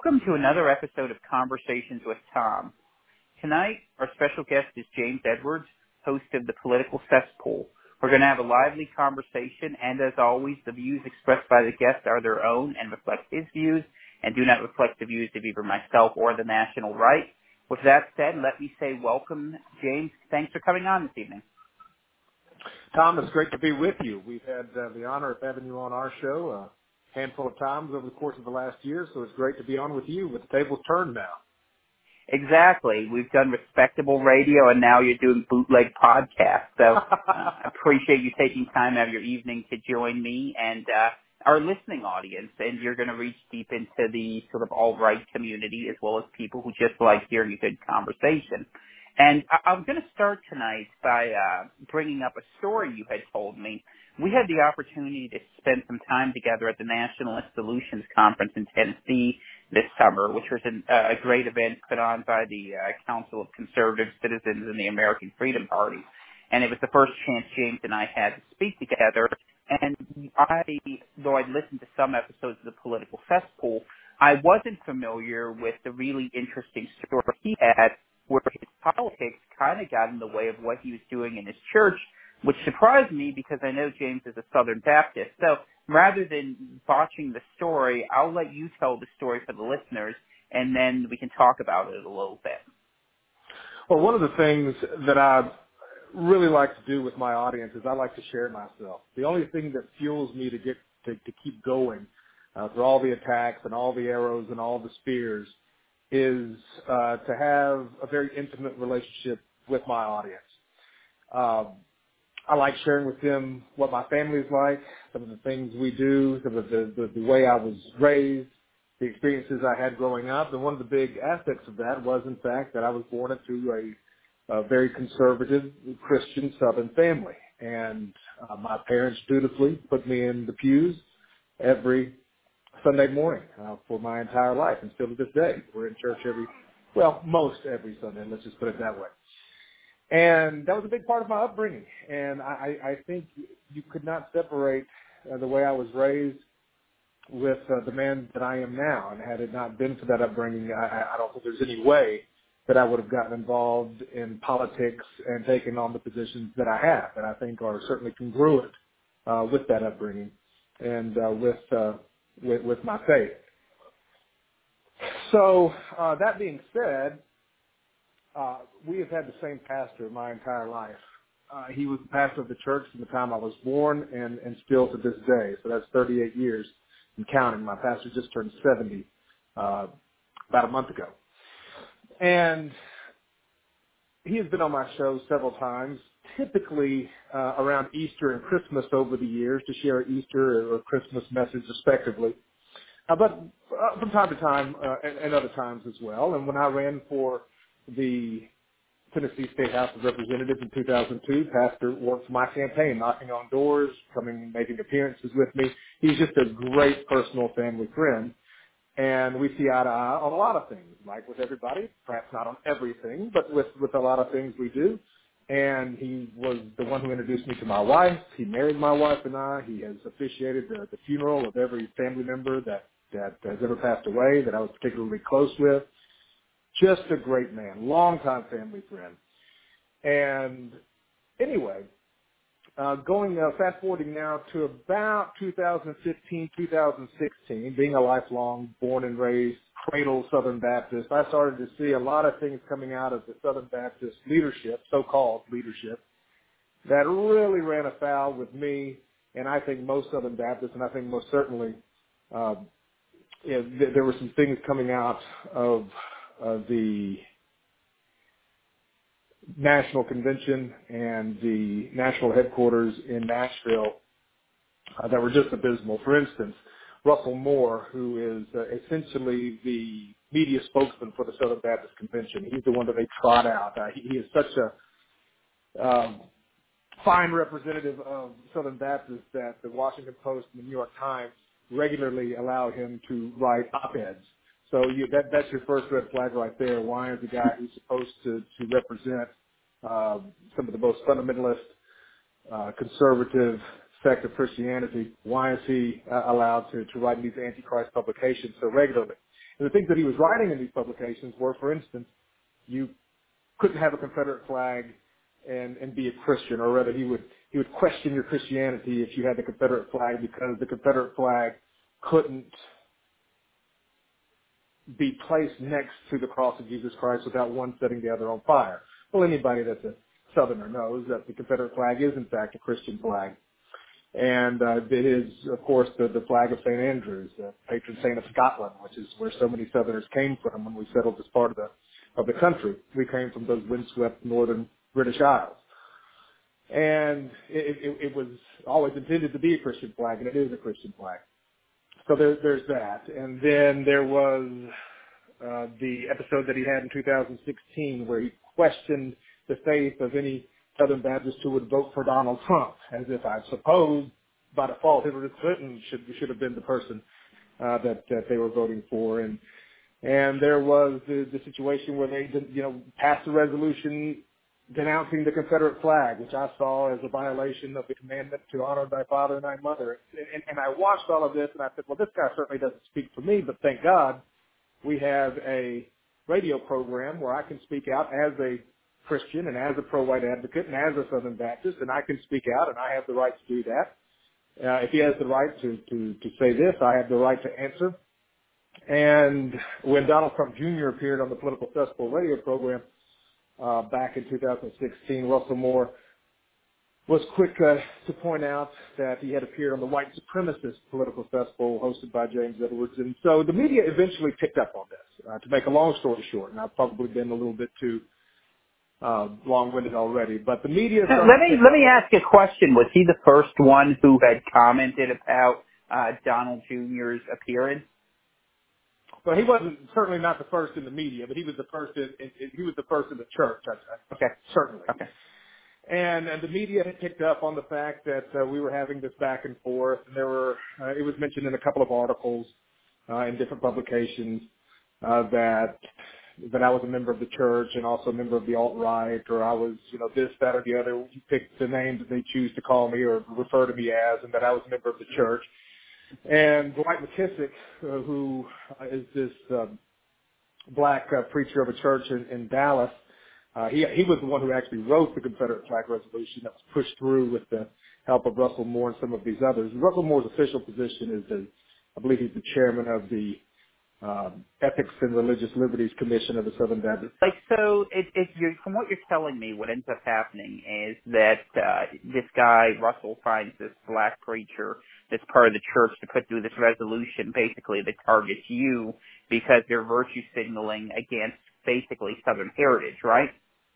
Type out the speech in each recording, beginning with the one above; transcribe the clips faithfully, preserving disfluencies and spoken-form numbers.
Welcome to another episode of Conversations with Tom. Tonight, our special guest is James Edwards, host of The Political Cesspool. We're going to have a lively conversation, and as always, the views expressed by the guest are their own and reflect his views and do not reflect the views of either myself or the National Right. With that said, let me say welcome, James. Thanks for coming on this evening. Tom, it's great to be with you. We've had uh, the honor of having you on our show a handful of times over the course of the last year, so it's great to be on with you with the tables turned now. Exactly. We've done respectable radio, and now you're doing bootleg podcasts. So uh, I appreciate you taking time out of your evening to join me and uh, our listening audience. And you're going to reach deep into the sort of alt-right community as well as people who just like hearing a good conversation. And I- I'm going to start tonight by uh, bringing up a story you had told me. We had the opportunity to spend some time together at the Nationalist Solutions Conference in Tennessee this summer, which was an, uh, a great event put on by the uh, Council of Conservative Citizens and the American Freedom Party. And it was the first chance James and I had to speak together. And I, though I'd listened to some episodes of The Political Cesspool, I wasn't familiar with the really interesting story he had where his politics kind of got in the way of what he was doing in his church, which surprised me because I know James is a Southern Baptist. So rather than botching the story, I'll let you tell the story for the listeners, and then we can talk about it a little bit. Well, one of the things that I really like to do with my audience is I like to share myself. The only thing that fuels me to get to, to keep going uh, through all the attacks and all the arrows and all the spears is uh, to have a very intimate relationship with my audience. Um, I like sharing with them what my family is like, some of the things we do, some of the, the, the way I was raised, the experiences I had growing up. And one of the big aspects of that was, in fact, that I was born into a, a very conservative Christian Southern family. And uh, my parents dutifully put me in the pews every Sunday morning uh, for my entire life. And still to this day, we're in church every, well, most every Sunday, let's just put it that way. And that was a big part of my upbringing. And I, I think you could not separate uh, the way I was raised with uh, the man that I am now. And had it not been for that upbringing, I, I don't think there's any way that I would have gotten involved in politics and taken on the positions that I have, that I think are certainly congruent uh, with that upbringing and uh, with, uh, with with my faith. So uh, that being said, Uh, we have had the same pastor my entire life. Uh, he was the pastor of the church from the time I was born and, and still to this day. So that's thirty-eight years and counting. My pastor just turned seventy uh, about a month ago. And he has been on my show several times, typically uh, around Easter and Christmas over the years to share an Easter or Christmas message respectively. Uh, but uh, from time to time uh, and, and other times as well. And when I ran for the Tennessee State House of Representatives in two thousand two. Pastor worked for my campaign, knocking on doors, coming and making appearances with me. He's just a great personal family friend, and we see eye to eye on a lot of things, like with everybody, perhaps not on everything, but with, with a lot of things we do. And he was the one who introduced me to my wife. He married my wife and I. He has officiated the, the funeral of every family member that, that has ever passed away that I was particularly close with. Just a great man, longtime family friend. And anyway, uh, going uh, fast forwarding now to about two thousand fifteen, two thousand sixteen, being a lifelong born and raised cradle Southern Baptist, I started to see a lot of things coming out of the Southern Baptist leadership, so-called leadership, that really ran afoul with me, and I think most Southern Baptists, and I think most certainly uh, you know, th- there were some things coming out of uh, the National Convention and the national headquarters in Nashville uh, that were just abysmal. For instance, Russell Moore, who is uh, essentially the media spokesman for the Southern Baptist Convention, he's the one that they trot out. Uh, he, he is such a um, fine representative of Southern Baptists that the Washington Post and the New York Times regularly allow him to write op-eds. So you, that, that's your first red flag right there. Why is the guy who's supposed to, to represent uh, some of the most fundamentalist, uh, conservative sect of Christianity, why is he uh, allowed to, to write these antichrist publications so regularly? And the things that he was writing in these publications were, for instance, you couldn't have a Confederate flag and, and be a Christian, or rather he would, he would question your Christianity if you had the Confederate flag, because the Confederate flag couldn't be placed next to the cross of Jesus Christ without one setting the other on fire. Well, anybody that's a Southerner knows that the Confederate flag is in fact a Christian flag. And uh, it is, of course, the, the flag of Saint Andrews, the patron saint of Scotland, which is where so many Southerners came from when we settled this part of the of the country. We came from those windswept northern British Isles. And it, it, it was always intended to be a Christian flag, and it is a Christian flag. So there, there's that. And then there was uh, the episode that he had in two thousand sixteen where he questioned the faith of any Southern Baptists who would vote for Donald Trump, as if I suppose by default Hillary Clinton should should have been the person uh, that that they were voting for. And and there was the, the situation where they you know passed a resolution denouncing the Confederate flag, which I saw as a violation of the commandment to honor thy father and thy mother. And, and I watched all of this, and I said, well, this guy certainly doesn't speak for me, but thank God we have a radio program where I can speak out as a Christian and as a pro-white advocate and as a Southern Baptist, and I can speak out, and I have the right to do that. Uh, if he has the right to, to, to say this, I have the right to answer. And when Donald Trump Junior appeared on the Political Cesspool radio program, Uh, back in two thousand sixteen, Russell Moore was quick uh, to point out that he had appeared on the white supremacist Political Festival hosted by James Edwards. And so the media eventually picked up on this. Uh, to make a long story short, and I've probably been a little bit too uh, long-winded already, but the media Now, started let to me pick let up me on ask a question. Was he the first one who had commented about uh, Donald Junior's appearance? Well, he wasn't certainly not the first in the media, but he was the first in, in, in he was the first in the church, I, I, Okay. certainly. Okay. And, and the media had picked up on the fact that uh, we were having this back and forth, and there were uh, it was mentioned in a couple of articles uh, in different publications uh, that that I was a member of the church and also a member of the alt-right, or I was you know this, that, or the other. You pick the names that they choose to call me or refer to me as, and that I was a member of the church. And Dwight McKissick, uh, who is this um, black uh, preacher of a church in, in Dallas, uh, he he was the one who actually wrote the Confederate flag resolution that was pushed through with the help of Russell Moore and some of these others. Russell Moore's official position is, the, I believe, he's the chairman of the um, Ethics and Religious Liberties Commission of the Southern Baptist. Like, so it, it, you from what you're telling me, what ends up happening is that uh, this guy, Russell, finds this black preacher that's part of the church to put through this resolution, basically, that targets you because they're virtue signaling against, basically, Southern heritage, right?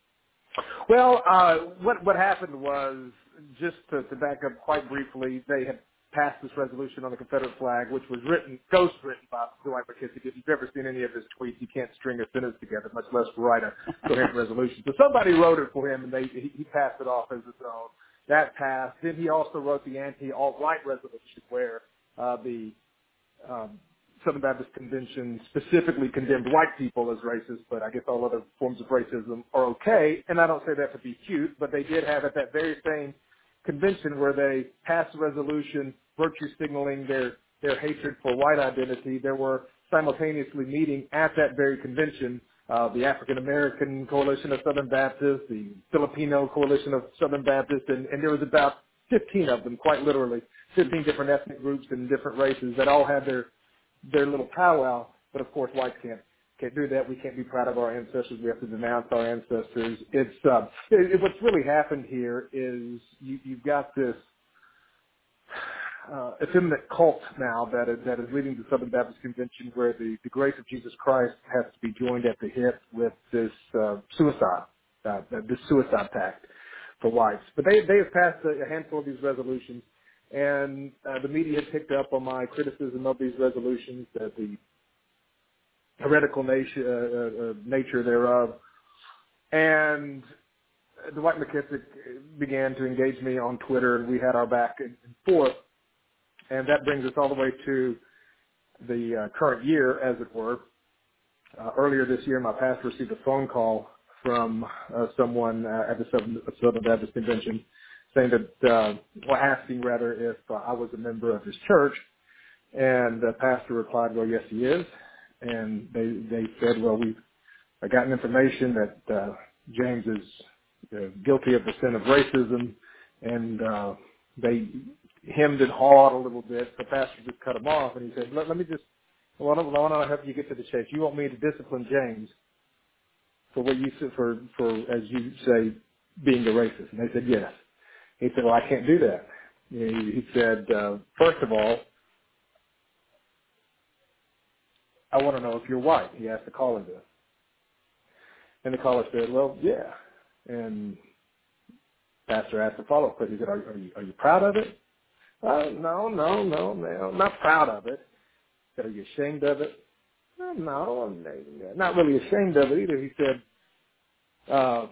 Well, uh, what what happened was, just to, to back up quite briefly, they had passed this resolution on the Confederate flag, which was written, ghost written by Dwight McKissick. If you've ever seen any of his tweets, he can't string a sentence together, much less write a coherent resolution. So somebody wrote it for him, and they he, he passed it off as his own. That passed. Then he also wrote the anti-alt-right resolution, where uh, the um, Southern Baptist Convention specifically condemned white people as racist, but I guess all other forms of racism are okay. And I don't say that to be cute, but they did have at that very same convention where they passed a resolution virtue signaling their, their hatred for white identity. There were simultaneously meeting at that very convention uh, the African American Coalition of Southern Baptists, the Filipino Coalition of Southern Baptists, and, and there was about fifteen of them, quite literally, fifteen different ethnic groups and different races that all had their their little powwow. But of course, whites can't can't do that. We can't be proud of our ancestors. We have to denounce our ancestors. It's uh, it, it, what's really happened here is you, you've got this uh, effeminate cult now that is, that is leading the Southern Baptist Convention, where the, the grace of Jesus Christ has to be joined at the hip with this uh, suicide, uh, this suicide pact for whites. But they they have passed a, a handful of these resolutions, and uh, the media had picked up on my criticism of these resolutions, that the heretical nature, uh, uh, uh, nature thereof, and Dwight McKissick began to engage me on Twitter, and we had our back and forth. And that brings us all the way to the uh, current year, as it were. Uh, earlier this year, my pastor received a phone call from uh, someone uh, at the Southern, Southern Baptist Convention saying that, uh, well, asking rather if uh, I was a member of his church. And the pastor replied, well, yes, he is. and they they said, well, we've I gotten information that uh, James is uh, guilty of the sin of racism, and uh, they hemmed and hawed a little bit. The pastor just cut him off, and he said, let, let me just, why don't, why don't I help you get to the chase? You want me to discipline James for what you said, for, for, as you say, being a racist? And they said, yes. He said, well, I can't do that. He, he said, uh, first of all, I want to know if you're white. He asked the caller this. And the caller said, well, yeah. And pastor asked a follow-up question. He said, are, are, you, are you proud of it? Uh, no, no, no, no, I'm not proud of it. He said, are you ashamed of it? Uh, no, I'm not really ashamed of it either. He said, uh,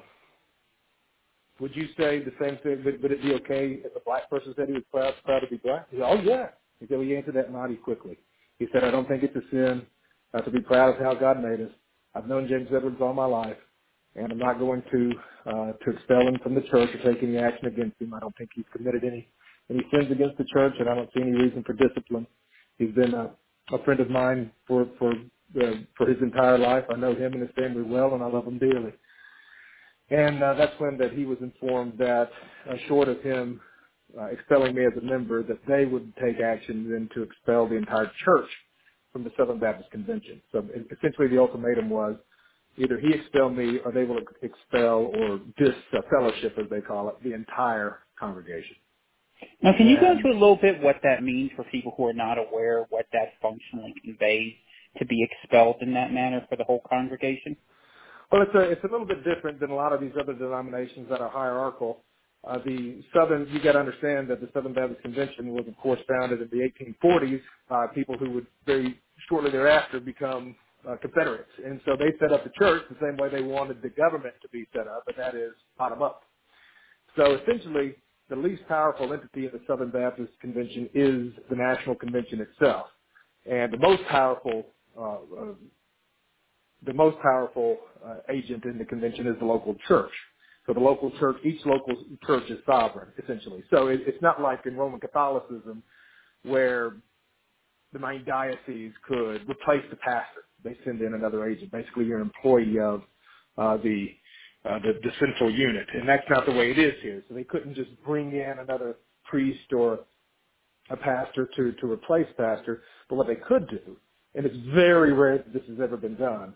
would you say the same thing? Would, would it be okay if a black person said he was proud, proud to be black? He said, oh, yeah. He said, well, you answered that mighty quickly. He said, I don't think it's a sin uh, to be proud of how God made us. I've known James Edwards all my life, and I'm not going to uh, to expel him from the church or take any action against him. I don't think he's committed any any sins against the church, and I don't see any reason for discipline. He's been a, a friend of mine for for uh, for his entire life. I know him and his family well, and I love him dearly. And uh, that's when that he was informed that, uh, short of him uh, expelling me as a member, that they would take action then to expel the entire church from the Southern Baptist Convention. So e- essentially the ultimatum was either he expel me or they will expel or disfellowship, as they call it, the entire congregation. Now, can you go into And a little bit what that means for people who are not aware what that functionally conveys to be expelled in that manner for the whole congregation? Well, it's a it's a little bit different than a lot of these other denominations that are hierarchical. Uh, the Southern, you got to understand that the Southern Baptist Convention was, of course, founded in the eighteen forties by people who would very shortly thereafter become uh, Confederates, and so they set up the church the same way they wanted the government to be set up, and that is bottom up. So essentially, the least powerful entity in the Southern Baptist Convention is the National Convention itself, and the most powerful uh, uh, the most powerful uh, agent in the convention is the local church. So the local church, each local church is sovereign, essentially. So it, it's not like in Roman Catholicism where the main diocese could replace the pastor. They send in another agent. Basically, you're an employee of uh, the, uh, the the central unit, and that's not the way it is here. So they couldn't just bring in another priest or a pastor to to replace pastor. But what they could do, and it's very rare that this has ever been done,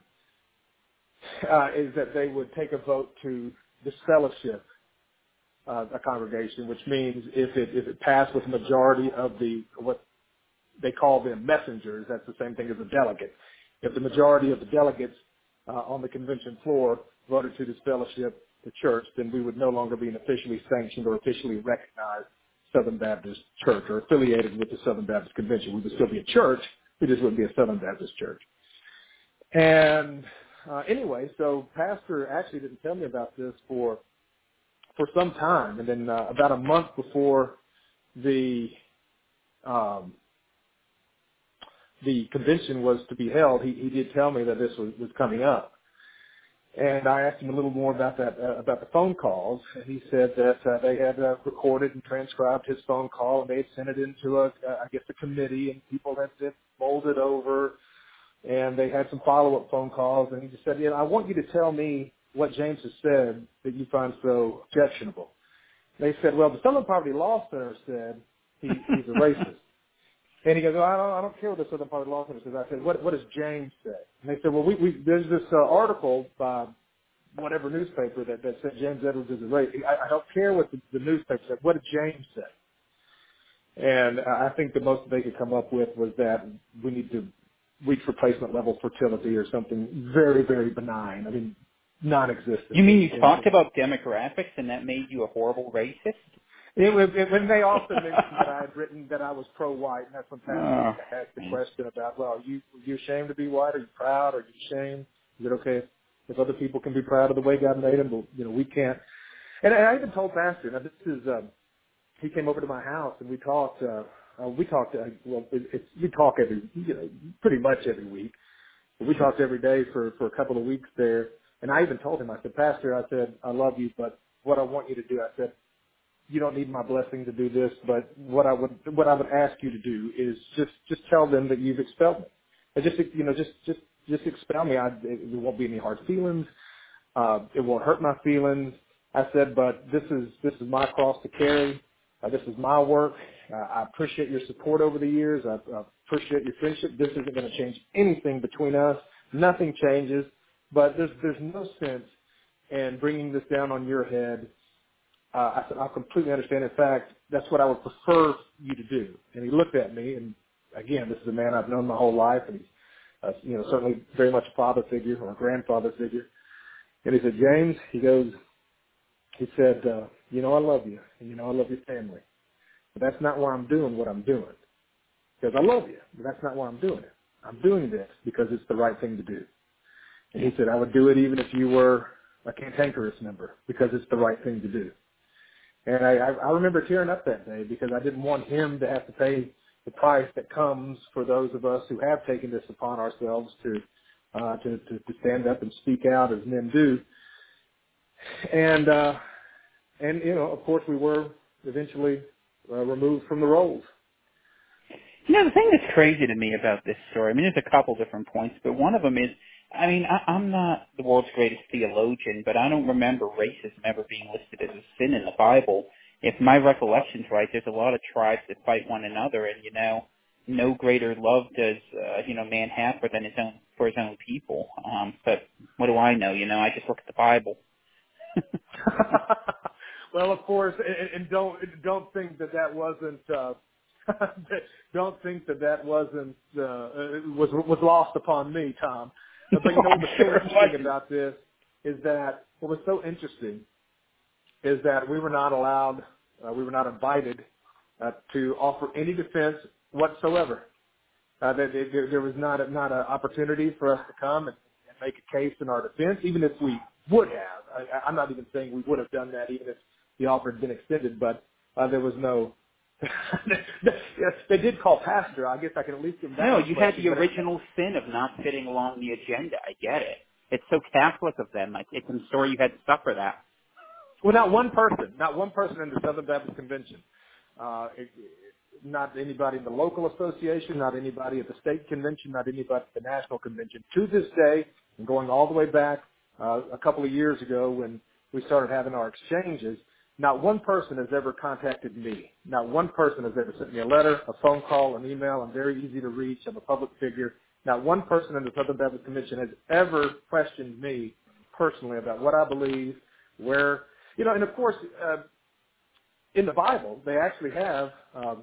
uh, is that they would take a vote to disfellowship uh, a congregation, which means if it if it passed with a majority of the what they call them messengers, that's the same thing as a delegate. If the majority of the delegates uh, on the convention floor voted to disfellowship the church, then we would no longer be an officially sanctioned or officially recognized Southern Baptist church or affiliated with the Southern Baptist Convention. We would still be a church, we just wouldn't be a Southern Baptist church. And uh, anyway, so Pastor actually didn't tell me about this for for some time, and then uh, about a month before the um, the convention was to be held, he, he did tell me that this was, was coming up. And I asked him a little more about that, uh, about the phone calls. And he said that uh, they had uh, recorded and transcribed his phone call, and they had sent it into a, uh, I guess, a committee, and people had it molded over. And they had some follow-up phone calls, and he just said, "Yeah, I want you to tell me what James has said that you find so objectionable." They said, "Well, the Southern Poverty Law Center said he, he's a racist." And he goes, "Well, I don't, I don't care what the Southern Poverty Law Center says." I said, "What, what does James say?" And they said, "Well, we, we there's this uh, article by whatever newspaper that, that said James Edwards is a racist. I, I don't care what the, the newspaper said. What did James say?" And I think the most they could come up with was that we need to reach replacement level fertility or something very, very benign. I mean, non-existent. You mean And, you and, talked about demographics and that made you a horrible racist? it was, it, when they also mentioned that I had written that I was pro-white, and that's when Pastor Oh, asked the man. question about, well, are you, are you ashamed to be white? Are you proud? Are you ashamed? Is it okay if, if other people can be proud of the way God made them, but, you know, we can't? And I even told Pastor, now this is, um, he came over to my house and we talked. Uh, uh, we talked. Uh, well, it, it's we talk every, you know, pretty much every week. But we talked every day for for a couple of weeks there. And I even told him, I said, "Pastor, I said I love you, but what I want you to do, I said, you don't need my blessing to do this, but what I would what I would ask you to do is just just tell them that you've expelled me. And just, you know, just, just, just expel me. I, it, there won't be any hard feelings. Uh, it won't hurt my feelings. I said, but this is, this is my cross to carry. Uh, this is my work. Uh, I appreciate your support over the years. I, I appreciate your friendship. This isn't going to change anything between us. Nothing changes, but there's, there's no sense in bringing this down on your head. Uh, I said, I completely understand. In fact, that's what I would prefer you to do. And he looked at me, and again, this is a man I've known my whole life, and he's, uh, you know, certainly very much a father figure or a grandfather figure. And he said, James, he goes, he said, uh, you know, I love you, and you know, I love your family. But that's not why I'm doing what I'm doing. Because I love you, but that's not why I'm doing it. I'm doing this because it's the right thing to do. And he said, I would do it even if you were a cantankerous member, because it's the right thing to do. And I, I I remember tearing up that day because I didn't want him to have to pay the price that comes for those of us who have taken this upon ourselves to uh, to, to, to stand up and speak out as men do. And, uh, and you know, of course, we were eventually uh, removed from the rolls. You know, the thing that's crazy to me about this story, I mean, there's a couple different points, but one of them is, I mean, I, I'm not the world's greatest theologian, but I don't remember racism ever being listed as a sin in the Bible. If my recollection's right, there's a lot of tribes that fight one another, and, you know, no greater love does, uh, you know, man have for than his own, for his own people. Um, but what do I know? You know, I just look at the Bible. Well, of course, and, and don't don't think that that wasn't uh, don't think that that wasn't uh, was was lost upon me, Tom. No, But you know what I'm was so sure it interesting wasn't. about this is that what was so interesting is that we were not allowed, uh, we were not invited uh, to offer any defense whatsoever. Uh, there, there, there was not a, not an opportunity for us to come and, and make a case in our defense, even if we would have. I, I'm not even saying we would have done that, even if the offer had been extended, but uh, there was no. Yes, they did call pastor. I guess I can at least give them that No, much you had blessing. the But original sin of not fitting along the agenda. I get it. It's so Catholic of them. I, it's I'm sorry you had to suffer that. well, not one person, not one person in the Southern Baptist Convention. Uh, it, not anybody in the local association, not anybody at the state convention, not anybody at the national convention. To this day, and going all the way back uh, a couple of years ago when we started having our exchanges, not one person has ever contacted me. Not one person has ever sent me a letter, a phone call, an email. I'm very easy to reach. I'm a public figure. Not one person in the Southern Baptist Convention has ever questioned me personally about what I believe, where, you know, and of course, uh, in the Bible, they actually have um,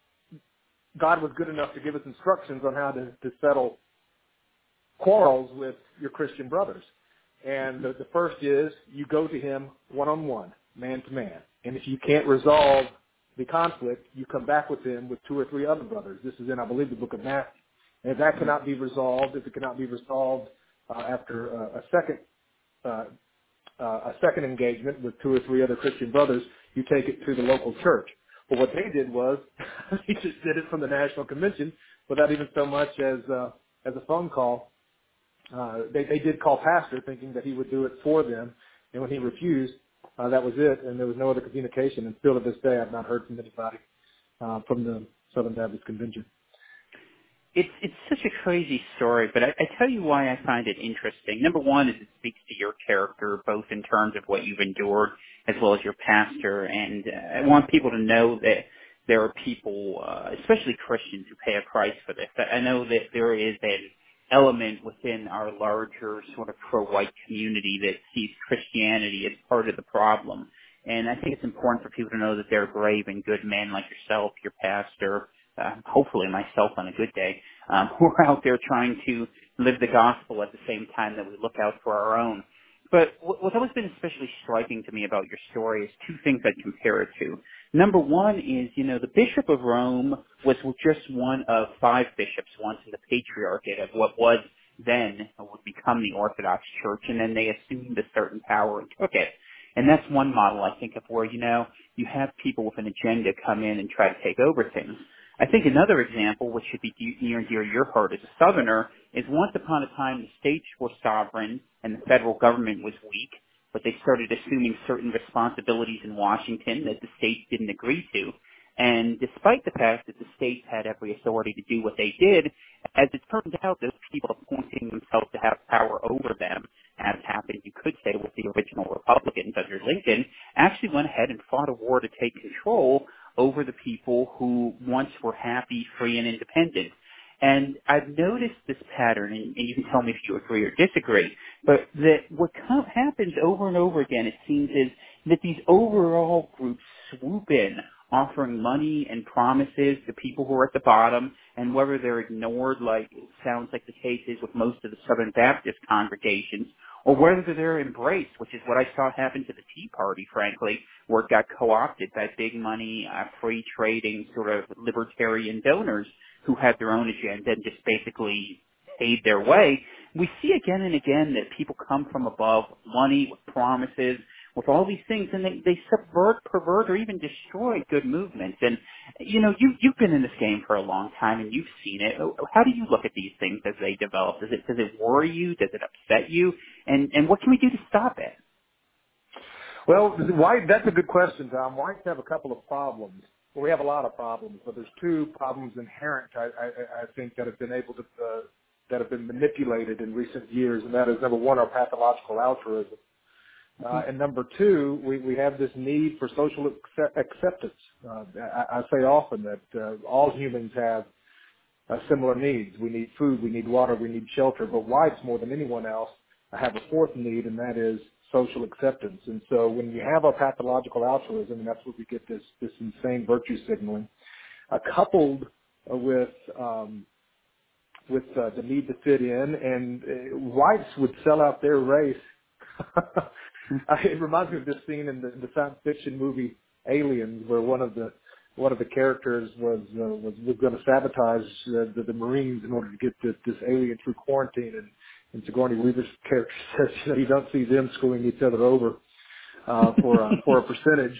God was good enough to give us instructions on how to, to settle quarrels with your Christian brothers. And the, the first is you go to him one-on-one, man-to-man. And if you can't resolve the conflict, you come back with him with two or three other brothers. This is in, I believe, the book of Matthew. And if that cannot be resolved, if it cannot be resolved uh, after uh, a second uh, uh, a second engagement with two or three other Christian brothers, you take it to the local church. But what they did was, they just did it from the national convention without even so much as uh, as a phone call. Uh, they, they did call pastor thinking that he would do it for them, and when he refused, uh, that was it, and there was no other communication. And still to this day, I've not heard from anybody uh, from the Southern Baptist Convention. It's it's such a crazy story, but I, I tell you why I find it interesting. Number one is it speaks to your character, both in terms of what you've endured as well as your pastor. And uh, I want people to know that there are people, uh, especially Christians, who pay a price for this. I I know that there is an element within our larger sort of pro-white community that sees Christianity as part of the problem. And I think it's important for people to know that there are brave and good men like yourself, your pastor, uh, hopefully myself on a good day, um, who are out there trying to live the gospel at the same time that we look out for our own. But what- what's always been especially striking to me about your story is two things I'd compare it to. Number one is, you know, the Bishop of Rome was just one of five bishops once in the Patriarchate of what was then would become the Orthodox Church, and then they assumed a certain power and took it. And that's one model I think of where, you know, you have people with an agenda come in and try to take over things. I think another example, which should be de- near and dear to your heart as a Southerner, is once upon a time the states were sovereign and the federal government was weak, but they started assuming certain responsibilities in Washington that the states didn't agree to. And despite the fact that the states had every authority to do what they did, as it turned out, those people appointing themselves to have power over them, as happened, you could say, with the original Republicans under Lincoln, actually went ahead and fought a war to take control over the people who once were happy, free, and independent. And I've noticed this pattern, and, and you can tell me if you agree or disagree, but that what co- happens over and over again, it seems, is that these overall groups swoop in, offering money and promises to people who are at the bottom, and whether they're ignored, like it sounds like the case is with most of the Southern Baptist congregations, or whether they're embraced, which is what I saw happen to the Tea Party, frankly, where it got co-opted by big money, uh, free trading, sort of libertarian donors who had their own agenda and just basically paid their way. We see again and again that people come from above, money, with promises, with all these things, and they, they subvert, pervert, or even destroy good movements. And, you know, you, you've been in this game for a long time, and you've seen it. How do you look at these things as they develop? Does it, does it worry you? Does it upset you? And, and what can we do to stop it? Well, why, that's a good question, Tom. Whites have a couple of problems. Well, we have a lot of problems, but there's two problems inherent, I, I, I think, that have been able to, uh, that have been manipulated in recent years, and that is, number one, our pathological altruism. Uh, and number two, we, we have this need for social accept- acceptance. Uh, I, I say often that uh, all humans have uh, similar needs. We need food, we need water, we need shelter, but whites, more than anyone else, have a fourth need, and that is social acceptance. And so when you have our pathological altruism, and that's where we get this, this insane virtue signaling, uh, coupled uh, with um, with uh, the need to fit in, and uh, whites would sell out their race. Uh, it reminds me of this scene in the, the science fiction movie Aliens, where one of the one of the characters was uh, was, was going to sabotage uh, the, the Marines in order to get this, this alien through quarantine, and, and Sigourney Weaver's character says, you know, you don't see them screwing each other over uh, for a, for a percentage.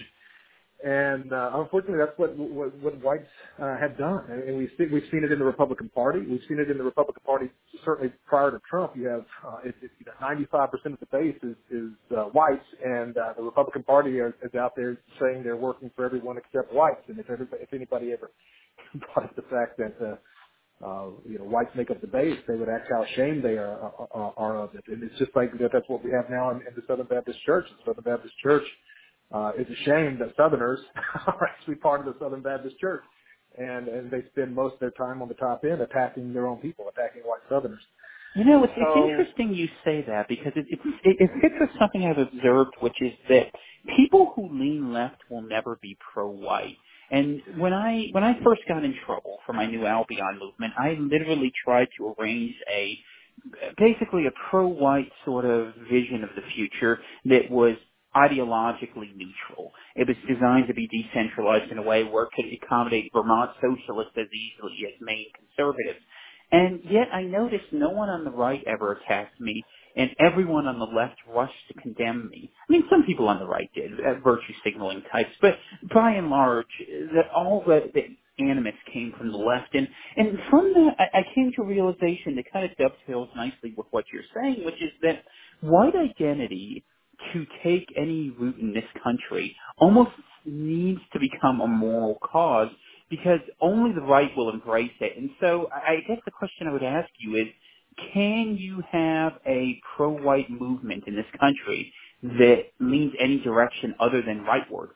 And uh, unfortunately, that's what what, what whites uh, have done, and, and we've seen, we've seen it in the Republican Party. We've seen it in the Republican Party certainly prior to Trump. You have uh, it, it, you know, ninety-five percent of the base is, is uh, whites, and uh, the Republican Party is, is out there saying they're working for everyone except whites. And if everybody, if anybody ever brought up the fact that uh, uh, you know, whites make up the base, they would ask how ashamed they are, are, are of it. And it's just like that. That's what we have now in, in the Southern Baptist Church. The Southern Baptist Church uh, is ashamed that Southerners are actually part of the Southern Baptist Church, and and they spend most of their time on the top end attacking their own people, attacking white Southerners. You know, it's, it's So, interesting you say that because it, it, it, it fits with something I've observed, which is that people who lean left will never be pro-white. And when I when I first got in trouble for my new Albion movement, I literally tried to arrange a basically a pro-white sort of vision of the future that was ideologically neutral. It was designed to be decentralized in a way where it could accommodate Vermont socialists as easily as Maine conservatives. And yet I noticed no one on the right ever attacked me, and everyone on the left rushed to condemn me. I mean, some people on the right did, uh, virtue signaling types, but by and large, that all the, the animus came from the left. And, and from that, I, I came to a realization that kind of dovetails nicely with what you're saying, which is that white identity, to take any root in this country, almost needs to become a moral cause because only the right will embrace it. And so I I guess the question I would ask you is, can you have a pro-white movement in this country that leans any direction other than rightward?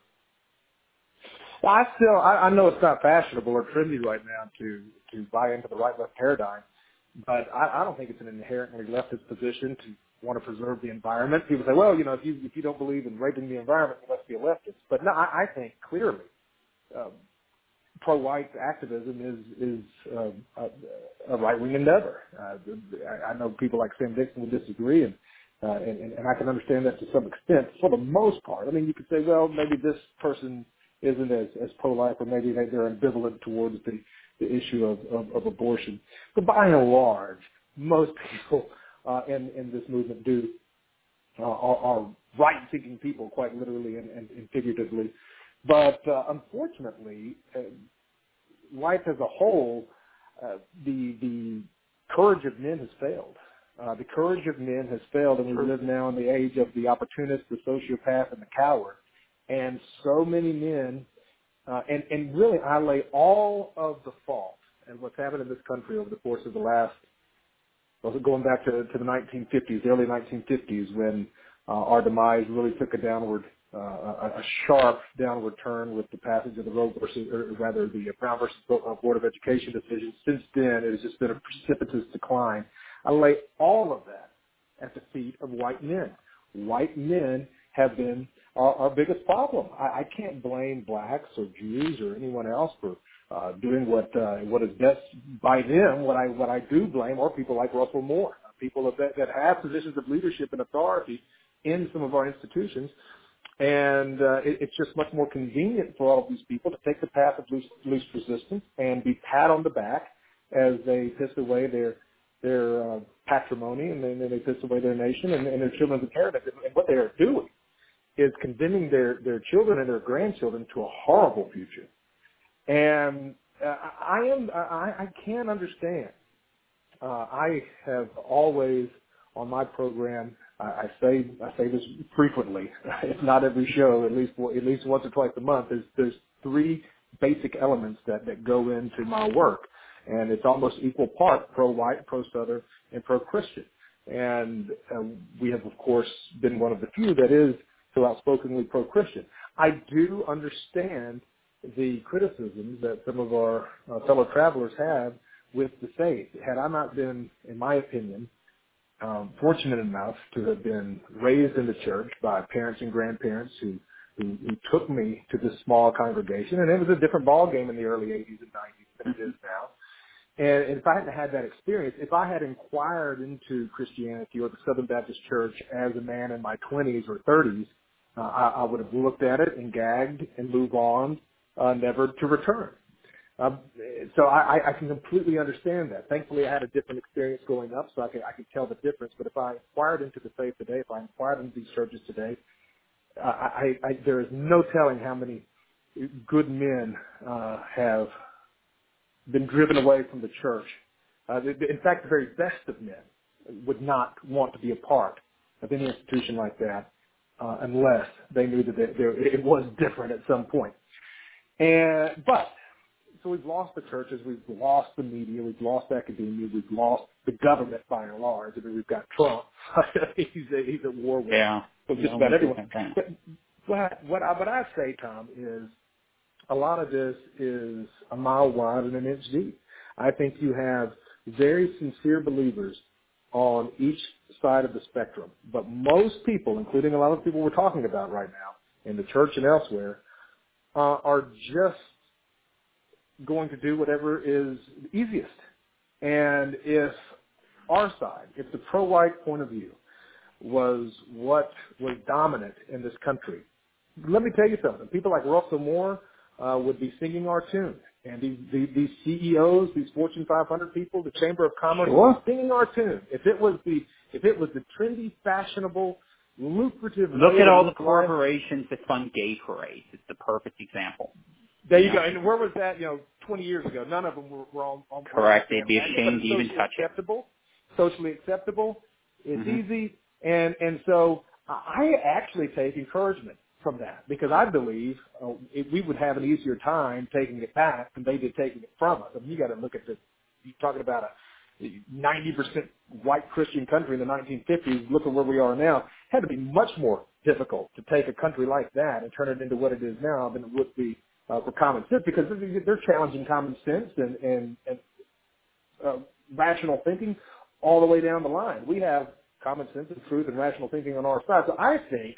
well, I still, I, I know it's not fashionable or trendy right now to to buy into the right-left paradigm, but I, I don't think it's an inherently leftist position to want to preserve the environment. People say, well, you know, if you if you don't believe in raping the environment, you must be a leftist. But no, I, I think clearly um, pro-white activism is is uh, a, a right-wing endeavor. Uh, I, I know people like Sam Dixon would disagree, and, uh, and and I can understand that to some extent. For the most part, I mean, you could say, well, maybe this person isn't as, as pro-life, or maybe they, they're ambivalent towards the, the issue of, of, of abortion. But by and large, most people uh, in in this movement do uh, are, are right-thinking people, quite literally and, and, and figuratively. But uh, unfortunately, uh, life as a whole, uh, the the courage of men has failed. Uh, the courage of men has failed, and we live now in the age of the opportunist, the sociopath, and the coward. And so many men Uh, and, and really, I lay all of the fault and what's happened in this country over the course of the last, well, going back to, to the nineteen fifties, the early nineteen fifties, when uh, our demise really took a downward, uh, a, a sharp downward turn with the passage of the Roe versus, or rather the Brown versus Board of Education decision. Since then, it has just been a precipitous decline. I lay all of that at the feet of white men. White men have been our, our biggest problem. I, I can't blame blacks or Jews or anyone else for uh, doing what uh, what is best by them. What I what I do blame are people like Russell Moore, people of that, that have positions of leadership and authority in some of our institutions. And uh, it, it's just much more convenient for all of these people to take the path of least, least resistance and be pat on the back as they piss away their their uh, patrimony, and then, then they piss away their nation and, and their children's inheritance. And, and what they are doing is condemning their, their children and their grandchildren to a horrible future. And uh, I am I, I can understand. Uh, I have always on my program. I, I say I say this frequently, if not every show, at least at least once or twice a month. There's there's three basic elements that that go into my work, and it's almost equal part pro-white, pro-Southern, and pro-Christian. And uh, we have, of course, been one of the few that is so outspokenly pro-Christian. I do understand the criticisms that some of our uh, fellow travelers have with the faith. Had I not been, in my opinion, um, fortunate enough to have been raised in the church by parents and grandparents who, who, who took me to this small congregation, and it was a different ballgame in the early eighties and nineties than it is now. And if I hadn't had that experience, if I had inquired into Christianity or the Southern Baptist Church as a man in my twenties or thirties, uh, I, I would have looked at it and gagged and moved on, uh, never to return. Um, so I, I can completely understand that. Thankfully, I had a different experience growing up, so I can, I can tell the difference. But if I inquired into the faith today, if I inquired into these churches today, I, I, I, there is no telling how many good men uh, have been driven away from the church. Uh, in fact, the very best of men would not want to be a part of any institution like that uh, unless they knew that they, there, it was different at some point. And but so we've lost the churches, we've lost the media, we've lost academia, we've lost the government by and large. I mean, we've got Trump; he's a, he's at war with, Yeah. with just No, about we do everyone. have that. But what what I, what I say, Tom, is a lot of this is a mile wide and an inch deep. I think you have very sincere believers on each side of the spectrum, but most people, including a lot of the people we're talking about right now in the church and elsewhere, uh, are just going to do whatever is easiest. And if our side, if the pro-white point of view was what was dominant in this country, let me tell you something. People like Russell Moore uh, would be singing our tune. And these, these, these C E Os, these Fortune five hundred people, the Chamber of Commerce would Sure. be singing our tune. If it was the, if it was the trendy, fashionable, lucrative Look way at to all the live life, corporations that fund gay parades. It's the perfect example. there You you know? go. And where was that, you know, twenty years ago? None of them were, were on, on board with Correct. this They'd be bandwagon. But ashamed it's to even socially touch it. acceptable. Socially acceptable. It's Hmm. easy. And, and so I actually take encouragement from that because I believe uh, it, we would have an easier time taking it back than they did taking it from us. I mean, you got to look at this. You're talking about a ninety percent white Christian country in the nineteen fifties. Look at where we are now. It had to be much more difficult to take a country like that and turn it into what it is now than it would be uh, for common sense because they're challenging common sense and, and, and uh, rational thinking all the way down the line. We have common sense and truth and rational thinking on our side. So I think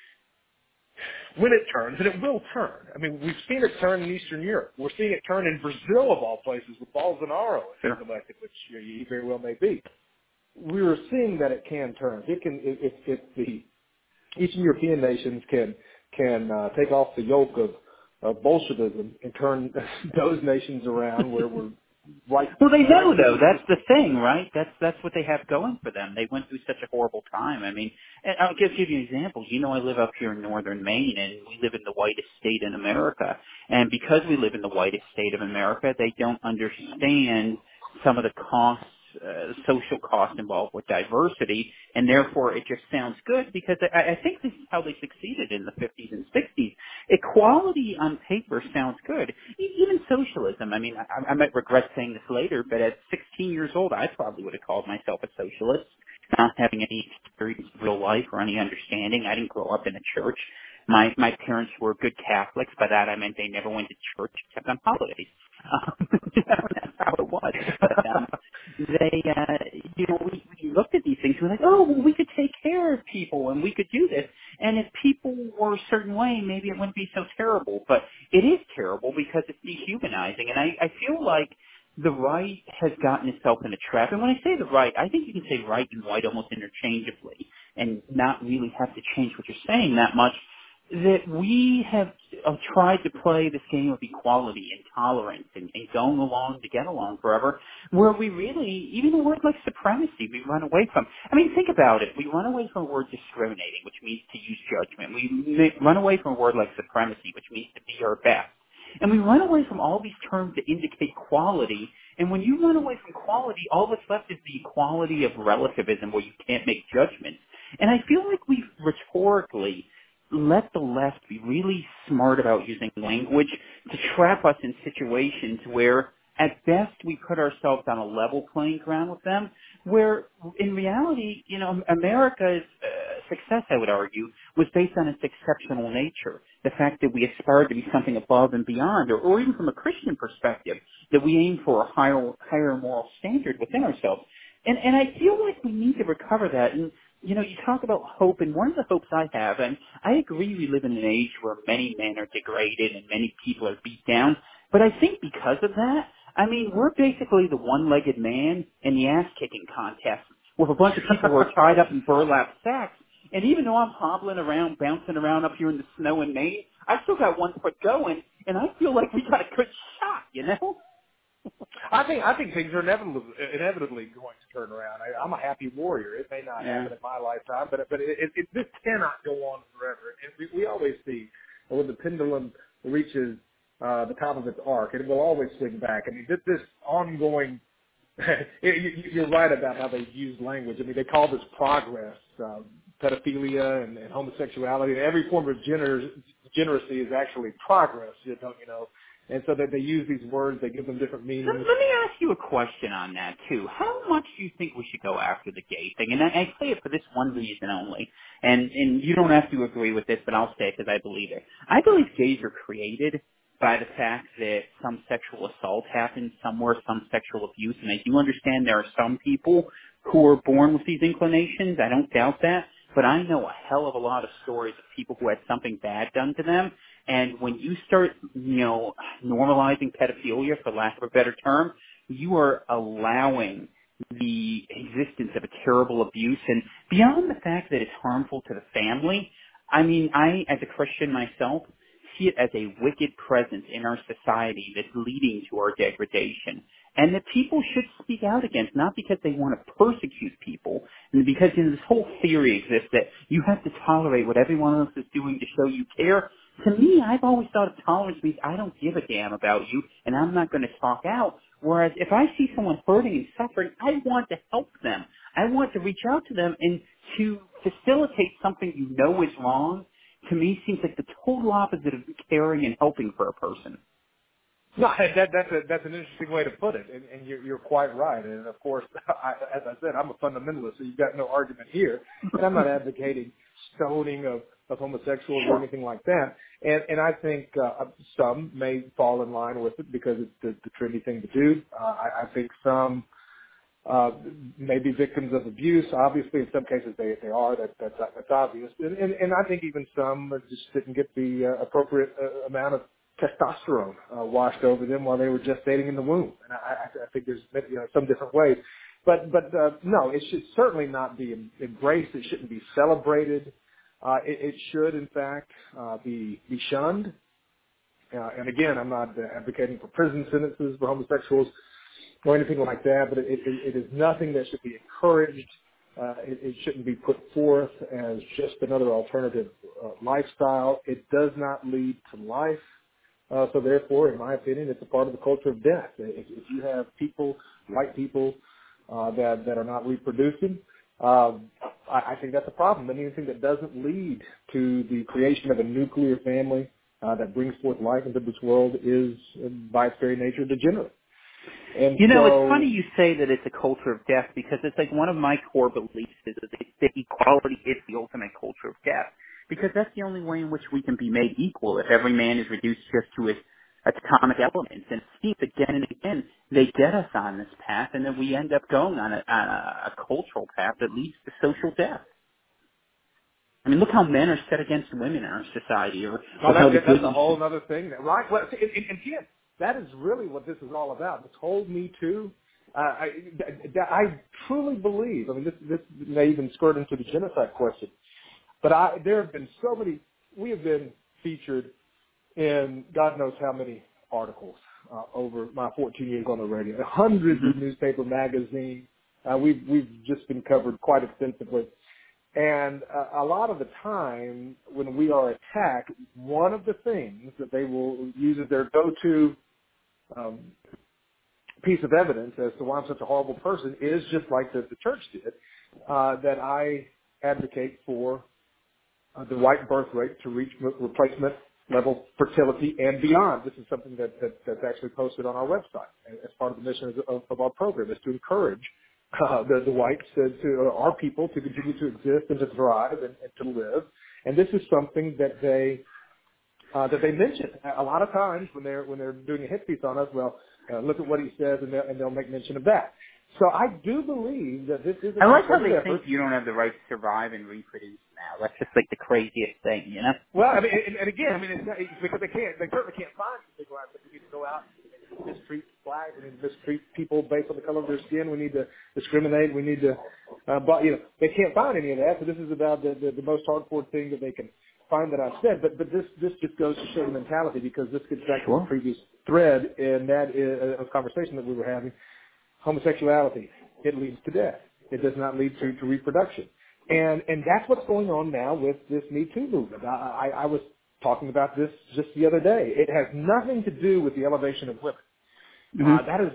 when it turns, and it will turn. I mean, we've seen it turn in Eastern Europe. We're seeing it turn in Brazil, of all places, with Bolsonaro if Sure. he's elected, which he very well may be. We are seeing that it can turn. It can, if, if the Eastern European nations can can uh, take off the yoke of, of Bolshevism and turn those nations around where we're right, Well, they right know through though. the That's the thing, right? That's that's what they have going for them. They went through such a horrible time. I mean, and I'll just give you examples. You know, I live up here in northern Maine, and we live in the whitest state in America. And because we live in the whitest state of America, they don't understand some of the costs uh, social cost involved with diversity, and therefore it just sounds good because I, I think this is how they succeeded in the fifties and sixties. Equality on paper sounds good. E- Even socialism. I mean, I, I might regret saying this later, but at sixteen years old, I probably would have called myself a socialist, not having any experience of real life or any understanding. I didn't grow up in a church. My my parents were good Catholics. By that I meant they never went to church except on holidays. Um, you know, that's how it was. But um, they, uh, you know, we, we looked at these things. We were like, oh, well, we could take care of people and we could do this. And if people were a certain way, maybe it wouldn't be so terrible. But it is terrible because it's dehumanizing. And I, I feel like the right has gotten itself in a trap. And when I say the right, I think you can say right and white almost interchangeably and not really have to change what you're saying that much. That we have uh, tried to play this game of equality and tolerance and, and going along to get along forever, where we really, even a word like supremacy, we run away from. I mean, think about it. We run away from the word discriminating, which means to use judgment. We ma- run away from a word like supremacy, which means to be our best. And we run away from all these terms that indicate quality. And when you run away from quality, all that's left is the equality of relativism where you can't make judgments. And I feel like we've rhetorically let the left be really smart about using language to trap us in situations where at best we put ourselves on a level playing ground with them, where in reality, you know, America's uh, success, I would argue, was based on its exceptional nature. The fact that we aspired to be something above and beyond, or, or even from a Christian perspective, that we aim for a higher, higher moral standard within ourselves. And, and I feel like we need to recover that. And, you know, you talk about hope, and one of the hopes I have, and I agree we live in an age where many men are degraded and many people are beat down, but I think because of that, I mean, we're basically the one-legged man in the ass-kicking contest with a bunch of people who are tied up in burlap sacks. And even though I'm hobbling around, bouncing around up here in the snow in Maine, I still got one foot going, and I feel like we got a good shot, you know? I think I think things are inevitably inevitably going to turn around. I, I'm a happy warrior. It may not Yeah. happen in my lifetime, but but it, it, it, this cannot go on forever. And we, we always see when the pendulum reaches uh, the top of its arc, it will always swing back. I mean, this, this ongoing. you, you- you're right about how they use language. I mean, they call this progress. Um, pedophilia and, and homosexuality, and every form of gener- degeneracy is actually progress. You know, you know. And so that they use these words, they give them different Let, meanings. let me ask you a question on that too. How much do you think we should go after the gay thing? And I, I say it for this one reason only. And and you don't have to agree with this, but I'll say it because I believe it. I believe gays are created by the fact that some sexual assault happens somewhere, some sexual abuse, and I do understand there are some people who are born with these inclinations. I don't doubt that. But I know a hell of a lot of stories of people who had something bad done to them. And when you start, you know, normalizing pedophilia, for lack of a better term, you are allowing the existence of a terrible abuse. And beyond the fact that it's harmful to the family, I mean, I, as a Christian myself, see it as a wicked presence in our society that's leading to our degradation. And that people should speak out against, not because they want to persecute people, and because you know, this whole theory exists that you have to tolerate what everyone else is doing to show you care. To me, I've always thought of tolerance means I don't give a damn about you, and I'm not going to talk out. Whereas if I see someone hurting and suffering, I want to help them. I want to reach out to them and to facilitate something you know is wrong. To me, seems like the total opposite of caring and helping for a person. No, that, that's a, that's an interesting way to put it, and, and you're, you're quite right. And of course, I, as I said, I'm a fundamentalist, so you've got no argument here. And I'm not advocating stoning of, of homosexuals or Sure. anything like that. And, and I think uh, some may fall in line with it because it's the, the trendy thing to do. Uh, I, I think some uh, may be victims of abuse. Obviously, in some cases they they are. That that's that's obvious. And and, and I think even some just didn't get the uh, appropriate uh, amount of testosterone uh, washed over them while they were gestating in the womb. And I, I, I think there's you know some different ways. But but uh, no, it should certainly not be em- embraced. It shouldn't be celebrated. Uh, it, it should, in fact, uh, be be shunned. Uh, and again, I'm not uh, advocating for prison sentences for homosexuals or anything like that, but it, it, it is nothing that should be encouraged. Uh, it, it shouldn't be put forth as just another alternative uh, lifestyle. It does not lead to life. Uh, so therefore, in my opinion, it's a part of the culture of death. If, if you have people, white people, uh, that, that are not reproducing, um, I, I think that's a problem. And anything that doesn't lead to the creation of a nuclear family uh, that brings forth life into this world is, uh, by its very nature, degenerate. And You know, it's so, funny you say that it's a culture of death because it's like one of my core beliefs is that that equality is the ultimate culture of death because that's the only way in which we can be made equal if every man is reduced just to his atomic elements. And see, again and again, they get us on this path and then we end up going on a, on a, a cultural path that leads to social death. I mean, look how men are set against women in our society, or, no, or how that's, the that's good a used whole to. other thing, right? Well, and, and again, that is really what this is all about. This whole Me Too. Uh, I, I truly believe, I mean, this, this may even skirt into the genocide question, but I, there have been so many, we have been featured in God knows how many articles uh, over my fourteen years on the radio, hundreds of Mm-hmm. newspaper magazines. Uh, we've, we've just been covered quite extensively. And uh, a lot of the time when we are attacked, one of the things that they will use as their go-to um, piece of evidence as to why I'm such a horrible person is just like the, the church did, uh, that I advocate for uh, the white birth rate to reach re- replacement level fertility and beyond. This is something that, that that's actually posted on our website as part of the mission of, of, of our program, is to encourage uh, the, the whites to, to uh, our people to continue to exist and to thrive and, and to live. And this is something that they uh, that they mention a lot of times when they're when they're doing a hit piece on us. Well, uh, look at what he says, and they'll, and they'll make mention of that. So I do believe that this is a I like how concerted they think effort. you don't have the right to survive and reproduce now. That's just like the craziest thing, you know? Well, I mean, and, and again, I mean, it's, not, it's because they can't, they certainly can't find people out there. We need to go out and mistreat black, we need to mistreat people based on the color of their skin. We need to discriminate. We need to, uh, but you know, they can't find any of that. So this is about the, the, the most hardcore thing that they can find that I've said. But but this this just goes to show the mentality, because this gets back to the Sure. previous thread, and that is a conversation that we were having. Homosexuality, it leads to death. It does not lead to, to reproduction. And and that's what's going on now with this Me Too movement. I, I, I was talking about this just the other day. It has nothing to do with the elevation of women. hmm Uh, that is,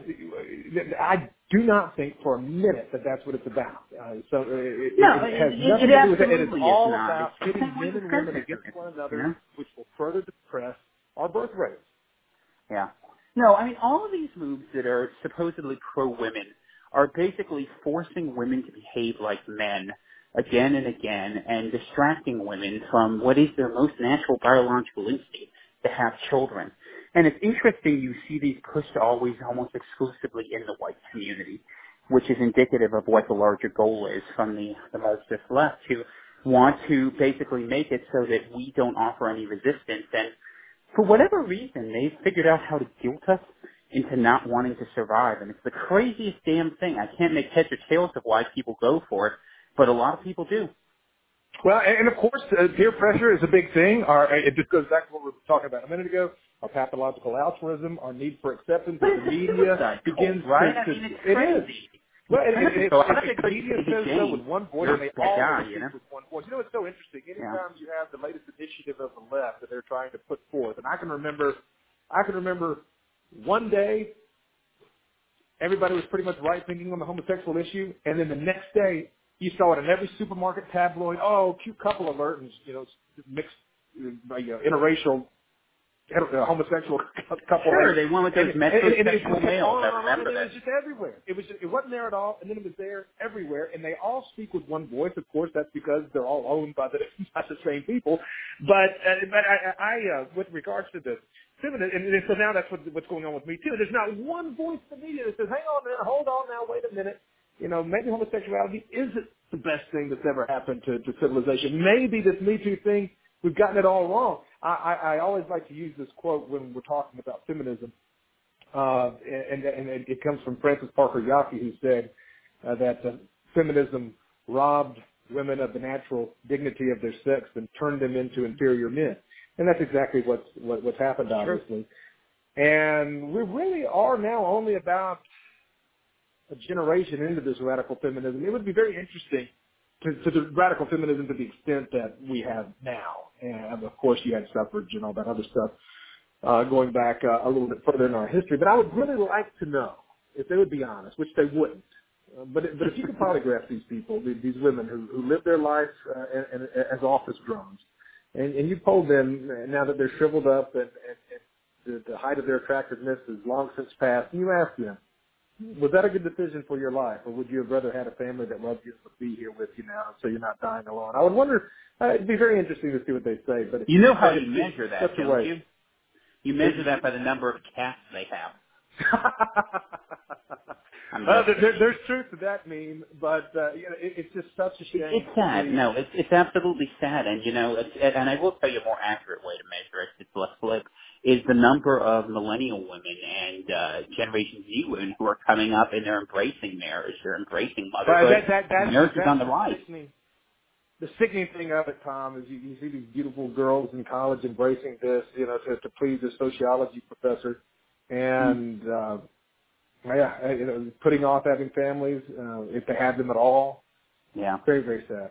I do not think for a minute that that's what it's about. Uh, so it, No, it, it it, has it, it nothing to do with it. It is absolutely is all not. It's about the pitting same way men with and women feminism against is, one you another, know? which will further depress our birth rates. Yeah. No, I mean, all of these moves that are supposedly pro-women are basically forcing women to behave like men again and again and distracting women from what is their most natural biological instinct, to have children. And it's interesting you see these pushed always almost exclusively in the white community, which is indicative of what the larger goal is from the, the Marxist left, to want to basically make it so that we don't offer any resistance. And for whatever reason, they've figured out how to guilt us into not wanting to survive. And it's the craziest damn thing. I can't make heads or tails of why people go for it, but a lot of people do. Well, and, and of course, uh, peer pressure is a big thing. Our, it just goes back to what we were talking about a minute ago. Our pathological altruism, our need for acceptance But as the it's a media suicide cult, begins to, right? I to mean, it's it is. crazy. You Well, and, and kind of if, go, if, I'm not going if to the go media to says so with Jane. one voice You're and a they bad all guy, you speak know? with one voice, you know, it's so interesting. Yeah. Anytime you have the latest initiative of the left that they're trying to put forth, and I can remember, I can remember one day everybody was pretty much right thinking on the homosexual issue, and then the next day you saw it in every supermarket tabloid. Oh, cute couple alert, and you know, mixed, uh, you know, interracial uh, homosexual couple, Sure, and they went with and, those and, and it just metrosexual kept males. on I and on and on, remember and it was that. just everywhere. It was just, it wasn't there at all, and then it was there everywhere, and they all speak with one voice. Of course, that's because they're all owned by the by the same people. But uh, but I, I uh, with regards to the feminism, and, and so now that's what, what's going on with me too. There's not one voice in the media that says, "Hang on a minute, hold on now, wait a minute." You know, maybe homosexuality isn't the best thing that's ever happened to, to civilization. Maybe this Me Too thing, we've gotten it all wrong. I, I, I always like to use this quote when we're talking about feminism, uh, and, and it, it comes from Francis Parker Yockey, who said uh, that uh, feminism robbed women of the natural dignity of their sex and turned them into inferior men. And that's exactly what's, what, what's happened, Sure. obviously. And we really are now only about a generation into this radical feminism. It would be very interesting to, to the radical feminism to the extent that we have now. And of course, you had suffrage and all that other stuff uh, going back uh, a little bit further in our history. But I would really like to know if they would be honest, which they wouldn't. Uh, but but if you could polygraph these people, these these women who, who live their life uh, and, and, as office drones, and, and you polled them now that they're shriveled up and, and, and the, the height of their attractiveness is long since passed, and you ask them, was that a good decision for your life, or would you have rather had a family that loved you and would be here with you now, so you're not dying alone? I would wonder. Uh, it'd be very interesting to see what they say. But You know how it's, you it's measure that, such a don't way. you? You measure that by the number of cats they have. I'm uh, joking. there, there's truth to that meme, but uh, you know, it, it's just such a It, it's shame to sad. see. No, it's it's absolutely sad, and you know, it's, and I will tell you a more accurate way to measure it. It's less flip. Is the number of millennial women and uh, Generation Z women who are coming up and they're embracing marriage, they're embracing But motherhood, that that and that's the, marriage is that's on the the rise. sickening the sickening thing of it, Tom, is you, you see these beautiful girls in college embracing this, you know, to, to please a sociology professor, Mm. and uh, yeah, uh, you know, putting off having families uh, if they have them at all. Yeah. Very very sad.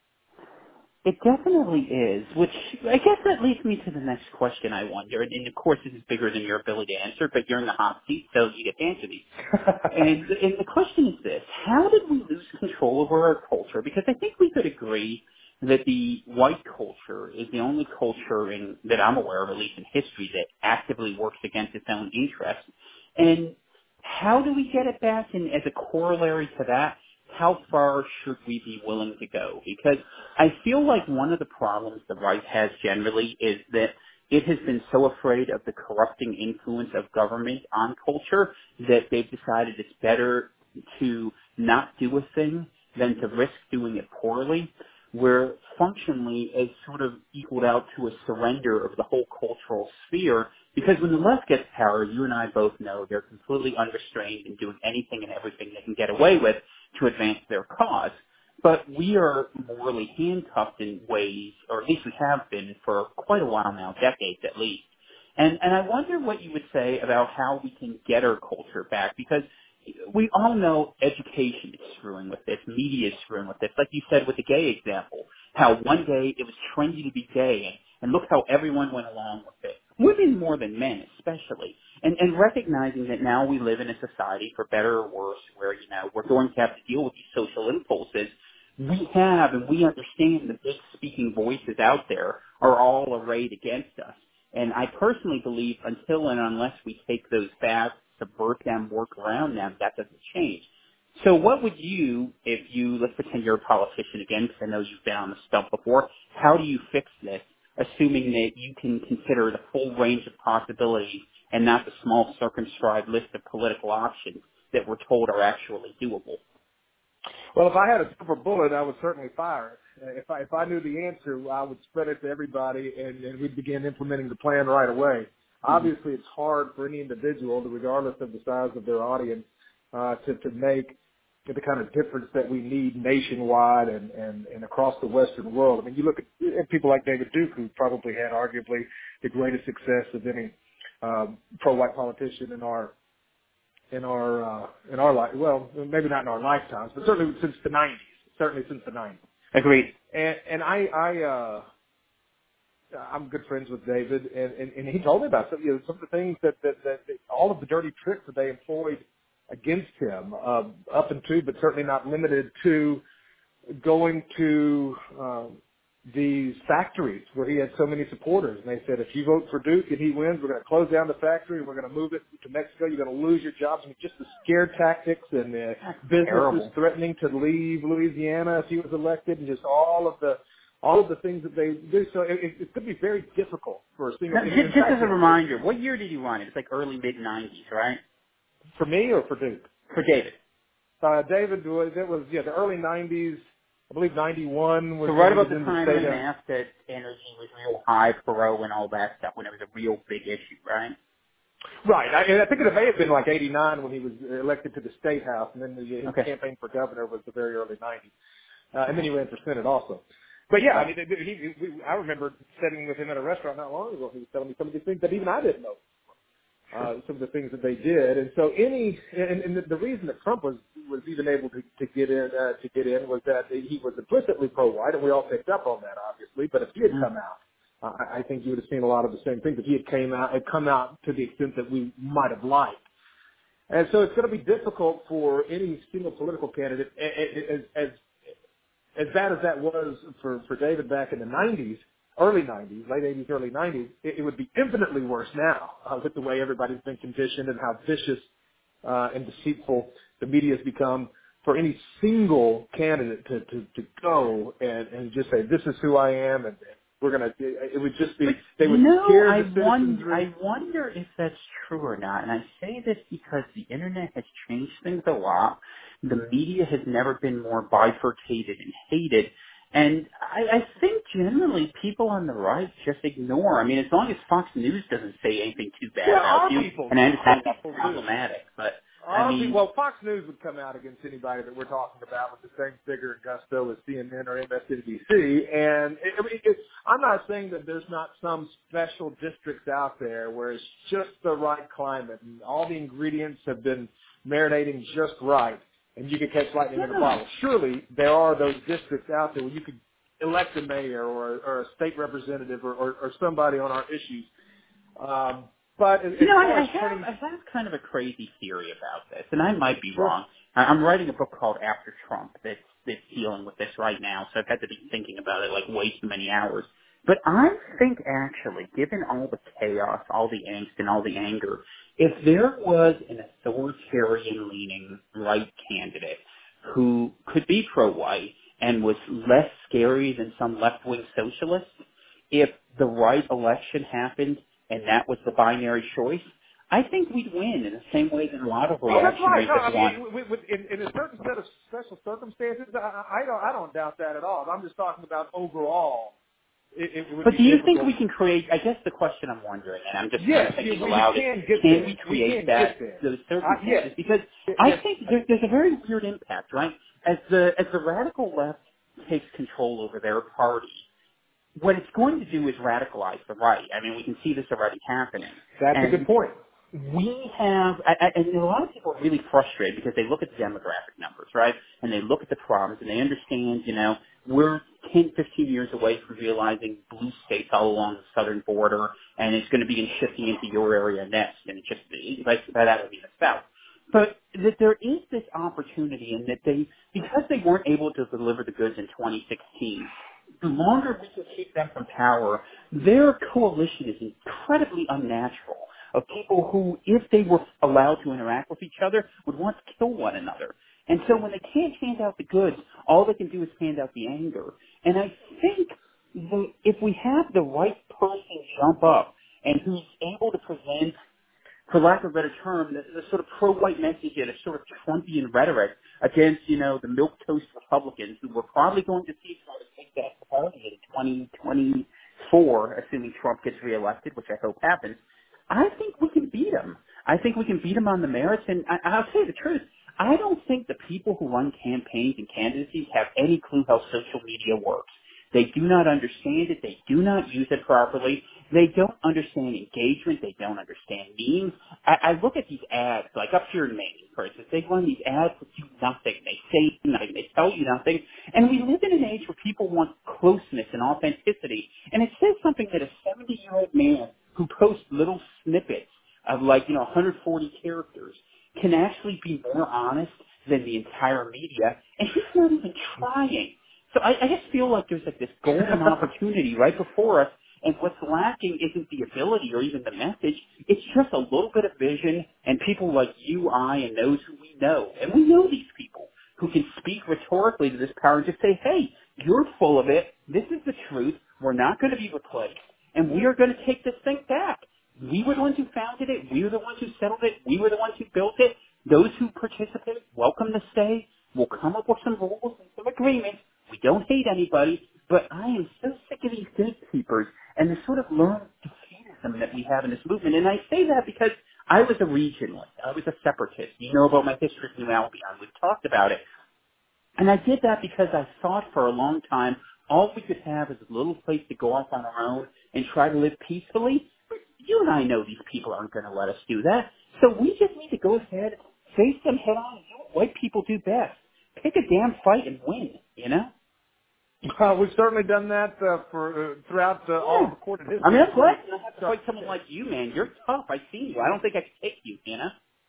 It definitely is, which I guess that leads me to the next question I wonder, and, and of course this is bigger than your ability to answer, but you're in the hot seat, so you get to answer these. And, and the question is this: how did we lose control over our culture? Because I think we could agree that the white culture is the only culture in, that I'm aware of, at least in history, that actively works against its own interests. And how do we get it back? And as a corollary to that, how far should we be willing to go? Because I feel like one of the problems the right has generally is that it has been so afraid of the corrupting influence of government on culture that they've decided it's better to not do a thing than to risk doing it poorly, where functionally it's sort of equaled out to a surrender of the whole cultural sphere, because when the left gets power, you and I both know they're completely unrestrained in doing anything and everything they can get away with to advance their cause. But we are morally handcuffed in ways, or at least we have been for quite a while now, decades at least. And, and I wonder what you would say about how we can get our culture back, because we all know education is screwing with this, media is screwing with this. Like you said with the gay example, how one day it was trendy to be gay, and, and look how everyone went along with it. Women more than men, especially. And, and recognizing that now we live in a society, for better or worse, where, you know, we're going to have to deal with these social impulses. We have, and we understand the big speaking voices out there are all arrayed against us. And I personally believe until and unless we take those facts, subvert them, work around them, that doesn't change. So what would you, if you, let's pretend you're a politician again, because I know you've been on the stump before, how do you fix this, assuming that you can consider the full range of possibilities and not the small circumscribed list of political options that we're told are actually doable? Well, if I had a silver bullet, I would certainly fire it. Uh, If I if I knew the answer, I would spread it to everybody, and, and we'd begin implementing the plan right away. Mm-hmm. Obviously, it's hard for any individual, regardless of the size of their audience, uh, to to make the kind of difference that we need nationwide and, and, and across the Western world. I mean, you look at, at people like David Duke, who probably had arguably the greatest success of any um, pro-white politician in our in our uh, in our life. Well, maybe not in our lifetimes, but certainly since the nineties. Certainly since the nineties. Agreed. And and I I uh, I'm good friends with David, and, and, and he told me about some, you know, some of the things that, that that that all of the dirty tricks that they employed against him, uh, up into, but certainly not limited to, going to um, these factories where he had so many supporters, and they said, if you vote for Duke and he wins, we're going to close down the factory, we're going to move it to Mexico, you're going to lose your jobs. I mean, just the scare tactics and the That's businesses terrible. threatening to leave Louisiana if he was elected, and just all of the all of the things that they do. So it, it could be very difficult for a single. Now, In, just, in just as fact, a it, it, reminder, what year did you run? It was like early mid nineties, right? for me or for Duke, For David. uh, David was it was yeah the early nineties. I believe ninety-one was So when right he about was the in the time state when of. NAFTA energy was real high, Perot and all that stuff, when it was a real big issue, right? Right. I, and I think it may have been like eighty-nine when he was elected to the state house, and then the, his Okay. campaign for governor was the very early nineties. Uh, and then he ran for Senate also. But yeah, I Right. mean, he, he, we, I remember sitting with him at a restaurant not long ago. He was telling me some of these things that even I didn't know. Sure. Uh, some of the things that they did, and so any, and, and the, the reason that Trump was was even able to, to get in uh, to get in was that he was implicitly pro-white, and we all picked up on that, obviously. But if he had Mm. come out, uh, I I think you would have seen a lot of the same things. If he had came out, had come out to the extent that we might have liked. And so it's going to be difficult for any single political candidate, as, as, as bad as that was for, for David back in the nineties, early nineties, late eighties, early nineties, it, it would be infinitely worse now uh, with the way everybody's been conditioned and how vicious uh, and deceitful the media has become for any single candidate to, to, to go and, and just say, this is who I am, and we're going to, it would just be, But they you would know, scare I the wonder, citizenry. I wonder if that's true or not. And I say this because the internet has changed things a lot. The media has never been more bifurcated and hated. And I, I think generally people on the right just ignore. I mean, as long as Fox News doesn't say anything too bad Well, about our you, people and I do. Our understand that's people do. problematic, but I Our people, mean, well, Fox News would come out against anybody that we're talking about with the same figure and gusto as C N N or M S N B C. And it, I mean, it, I'm not saying that there's not some special districts out there where it's just the right climate and all the ingredients have been marinating just right, and you can catch lightning in a yeah. bottle. Surely there are those districts out there where you could elect a mayor or, or a state representative or, or, or somebody on our issues. Um, but as, You as know, far I, I as have turning, I have kind of a crazy theory about this, and I might be sure. wrong. I- I'm writing a book called After Trump that's that's dealing with this right now, so I've had to be thinking about it like way too many hours. But I think actually, given all the chaos, all the angst, and all the anger, if there was an authoritarian-leaning right candidate who could be pro-white and was less scary than some left-wing socialists, if the right election happened and that was the binary choice, I think we'd win in the same way that a lot of Oh, that's right. reactionaries No, I have won. mean, with, with, in, in a certain set of special circumstances, I, I don't, I don't doubt that at all. I'm just talking about overall. It, it would But be do you think difficult. we can create, I guess the question I'm wondering, and I'm just kind Yes, of you, thinking we, we aloud, is can get can there. we We create can that, get there. those Uh, yes, circumstances? Because I yes. think there, there's a very weird impact, right? As the, as the radical left takes control over their party, what it's going to do is radicalize the right. I mean, we can see this already happening. That's a good And point. we have, I, I, and a lot of people are really frustrated because they look at the demographic numbers, right? And they look at the problems and they understand, you know, we're ten, fifteen years away from realizing blue states all along the southern border, and it's going to begin shifting into your area next, and it just, by, by that I mean the south. But that there is this opportunity and that they, because they weren't able to deliver the goods in twenty sixteen, the longer we can keep them from power, their coalition is incredibly unnatural of people who, if they were allowed to interact with each other, would want to kill one another. And so when they can't hand out the goods, all they can do is hand out the anger. And I think the, if we have the right person jump up and who's able to present, for lack of a better term, the, the sort of pro-white message and a sort of Trumpian rhetoric against, you know, the milquetoast Republicans who we're probably going to see try to take that party in twenty twenty-four, assuming Trump gets reelected, which I hope happens. I think we can beat them. I think we can beat them on the merits, and I, I'll tell you the truth. I don't think the people who run campaigns and candidacies have any clue how social media works. They do not understand it. They do not use it properly. They don't understand engagement. They don't understand memes. I, I look at these ads, like up here in Maine, for instance. They run these ads that do nothing. They say nothing. They tell you nothing. And we live in an age where people want closeness and authenticity. And it says something that a seventy-year-old man who posts little snippets of like, you know, one hundred forty characters can actually be more honest than the entire media. And he's not even trying. So I, I just feel like there's like this golden opportunity right before us, and what's lacking isn't the ability or even the message. It's just a little bit of vision and people like you, I, and those who we know. And we know these people who can speak rhetorically to this power and just say, hey, you're full of it. This is the truth. We're not going to be replaced. And we are going to take this thing back. We were the ones who founded it. We were the ones who settled it. We were the ones who built it. Those who participate, welcome to stay. We'll come up with some rules and some agreements. We don't hate anybody, but I am so sick of these gatekeepers and the sort of learned defeatism that we have in this movement. And I say that because I was a regionalist. I was a separatist. You know about my history with New Albion. We've talked about it. And I did that because I thought for a long time all we could have is a little place to go off on our own and try to live peacefully. But you and I know these people aren't going to let us do that. So we just need to go ahead, face them head on, and do what white people do best. Pick a damn fight and win, you know? Uh, we've certainly done that uh, for uh, throughout uh, all of Yeah. recorded I history. mean, I'm Before we glad I have to start, fight someone like you, man. You're tough. I see you. I don't think I could take you, you know?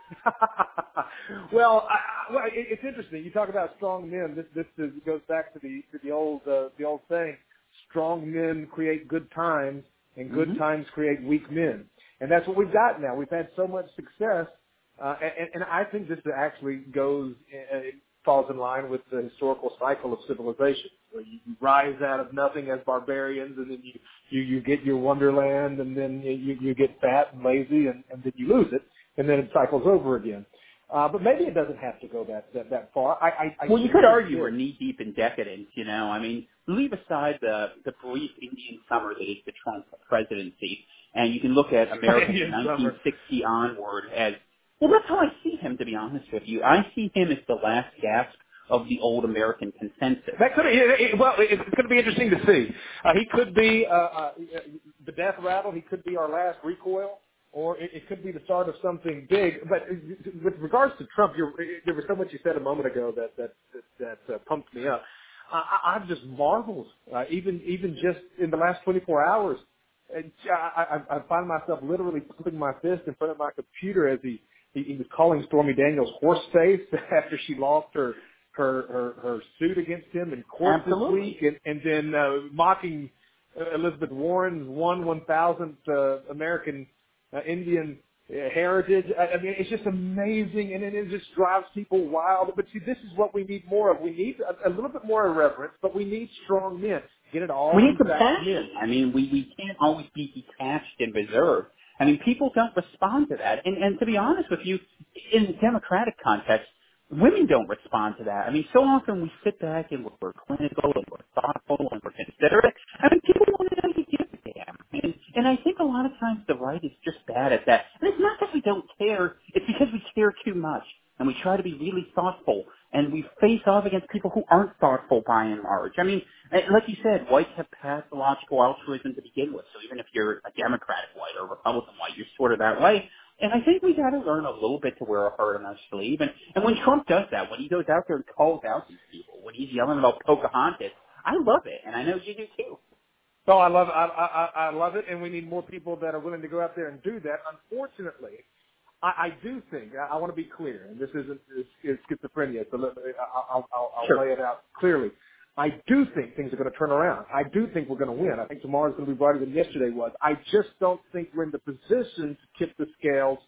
well, I, I- well, it, it's interesting. You talk about strong men. This this is, goes back to the to the old uh, the old saying: strong men create good times, and good Mm-hmm. times create weak men. And that's what we've got now. We've had so much success, uh, and, and I think this actually goes uh, it falls in line with the historical cycle of civilization. Where you rise out of nothing as barbarians, and then you you, you get your wonderland, and then you, you you get fat and lazy, and, and then you lose it, and then it cycles over again. Uh, but maybe it doesn't have to go that that, that far. I, I, I Well, you do could think argue this. we're knee deep in decadence. You know, I mean, leave aside the the brief Indian summer that is the Trump presidency, and you can look at America from Indian summer. nineteen sixty onward as well. That's how I see him, to be honest with you. I see him as the last gasp of the old American consensus. That could it, it, well, it, it's going to be interesting to see. Uh, he could be uh, uh, the death rattle. He could be our last recoil, or it, it could be the start of something big. But with regards to Trump, you're, there was so much you said a moment ago that that that, that uh, pumped me up. Uh, I, I've just marveled, uh, even even just in the last twenty-four hours. And I, I, I find myself literally putting my fist in front of my computer as he, he, he was calling Stormy Daniels horse face after she lost her her, her, her suit against him in court this week, Absolutely. and, and then uh, mocking uh, Elizabeth Warren's one one thousandth uh, American uh, Indian uh, heritage. I, I mean, it's just amazing, and it, it just drives people wild. But see, this is what we need more of. We need a, a little bit more irreverence, but we need strong men. Get it all We need comes some back to men. passion. I mean, we, we can't always be detached and reserved. I mean, people don't respond to that. And, and to be honest with you, in the Democratic context, women don't respond to that. I mean, so often we sit back and we're, we're clinical and we're thoughtful and we're considerate. I mean, people want to know you give a damn. And, and I think a lot of times the right is just bad at that. And it's not that we don't care. It's because we care too much. And we try to be really thoughtful. And we face off against people who aren't thoughtful by and large. I mean, eh, like you said, whites have pathological altruism to begin with. So even if you're a Democratic white or a Republican white, you're sort of that way. And I think we got to learn a little bit to wear our heart on our sleeve. And, and when Trump does that, when he goes out there and calls out these people, when he's yelling about Pocahontas, I love it. And I know you do too. Oh, I love it. I, I, I love it, and we need more people that are willing to go out there and do that. Unfortunately, I, I do think, I, I want to be clear, and this isn't it's, it's schizophrenia, so let, I, I'll, I'll, I'll Sure. lay it out clearly. I do think things are going to turn around. I do think we're going to win. I think tomorrow's going to be brighter than yesterday was. I just don't think we're in the position to tip the scales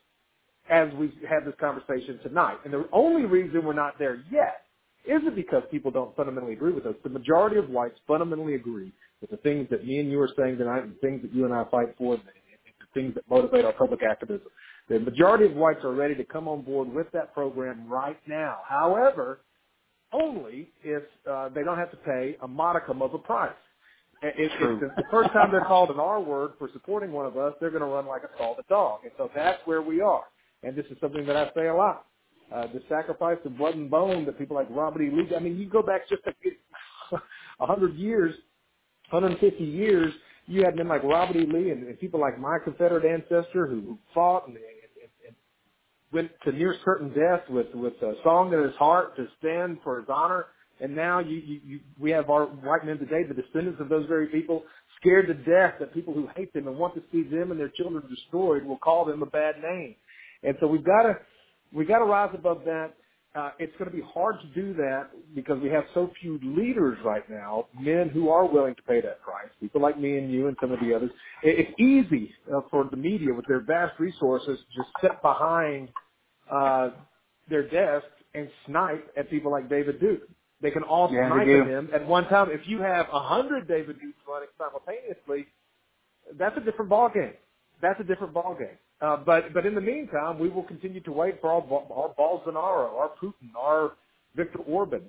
as we have this conversation tonight. And the only reason we're not there yet isn't because people don't fundamentally agree with us. The majority of whites fundamentally agree with the things that me and you are saying tonight and the things that you and I fight for and the things that motivate our public activism. The majority of whites are ready to come on board with that program right now. However, only if uh, they don't have to pay a modicum of a price. If, if True. the, the first time they're called an R word for supporting one of us, they're going to run like a scalded dog. And so that's where we are. And this is something that I say a lot. Uh, the sacrifice of blood and bone that people like Robert E. Lee, I mean, you go back just a, a hundred years, one hundred fifty years, you had men like Robert E. Lee and, and people like my Confederate ancestor who, who fought and, and, and went to near certain death with with a song in his heart to stand for his honor. And now you, you, you we have our white men today, the descendants of those very people, scared to death that people who hate them and want to see them and their children destroyed will call them a bad name. And so we've got to we got to rise above that. Uh, it's going to be hard to do that because we have so few leaders right now, men who are willing to pay that price, people like me and you and some of the others. It, it's easy uh, for the media with their vast resources to just sit behind uh, their desk and snipe at people like David Duke. They can all Yeah, they snipe at do. him at one time. If you have a hundred David Dukes running simultaneously, that's a different ball game. That's a different ball game. Uh, but but in the meantime, we will continue to wait for our our Bolsonaro, our Putin, our Viktor Orban,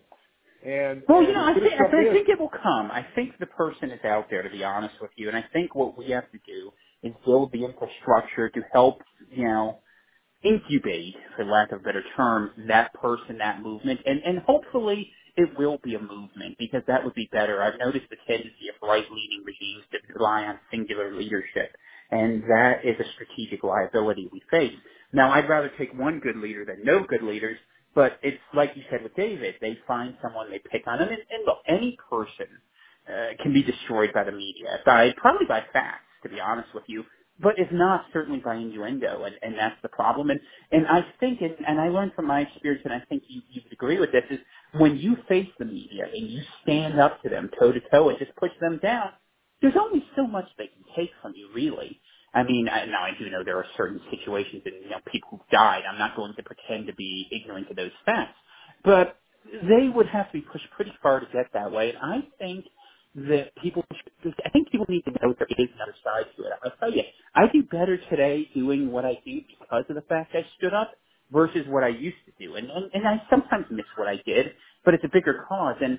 and Well, you and know, as I good as think Trump I is, think it will come. I think the person is out there, to be honest with you, and I think what we have to do is build the infrastructure to help, you know, incubate, for lack of a better term, that person, that movement, and, and hopefully it will be a movement because that would be better. I've noticed the tendency of right-leaning regimes to rely on singular leadership, and that is a strategic liability we face. Now, I'd rather take one good leader than no good leaders, but it's like you said with David, they find someone, they pick on them, and, and look, any person uh, can be destroyed by the media, by, probably by facts, to be honest with you. but it's not certainly by innuendo, and, and that's the problem. And, and I think, and, and I learned from my experience, and I think you, you would agree with this, is when you face the media and you stand up to them toe to toe and just push them down, there's only so much they can take from you, really. I mean, I, now I do know there are certain situations and, you know, people who've died. I'm not going to pretend to be ignorant of those facts. But they would have to be pushed pretty far to get that way. And I think that people, I think people need to know there is another side to it. I'll tell you, I do better today doing what I do because of the fact I stood up versus what I used to do. And, and, and I sometimes miss what I did, but it's a bigger cause. And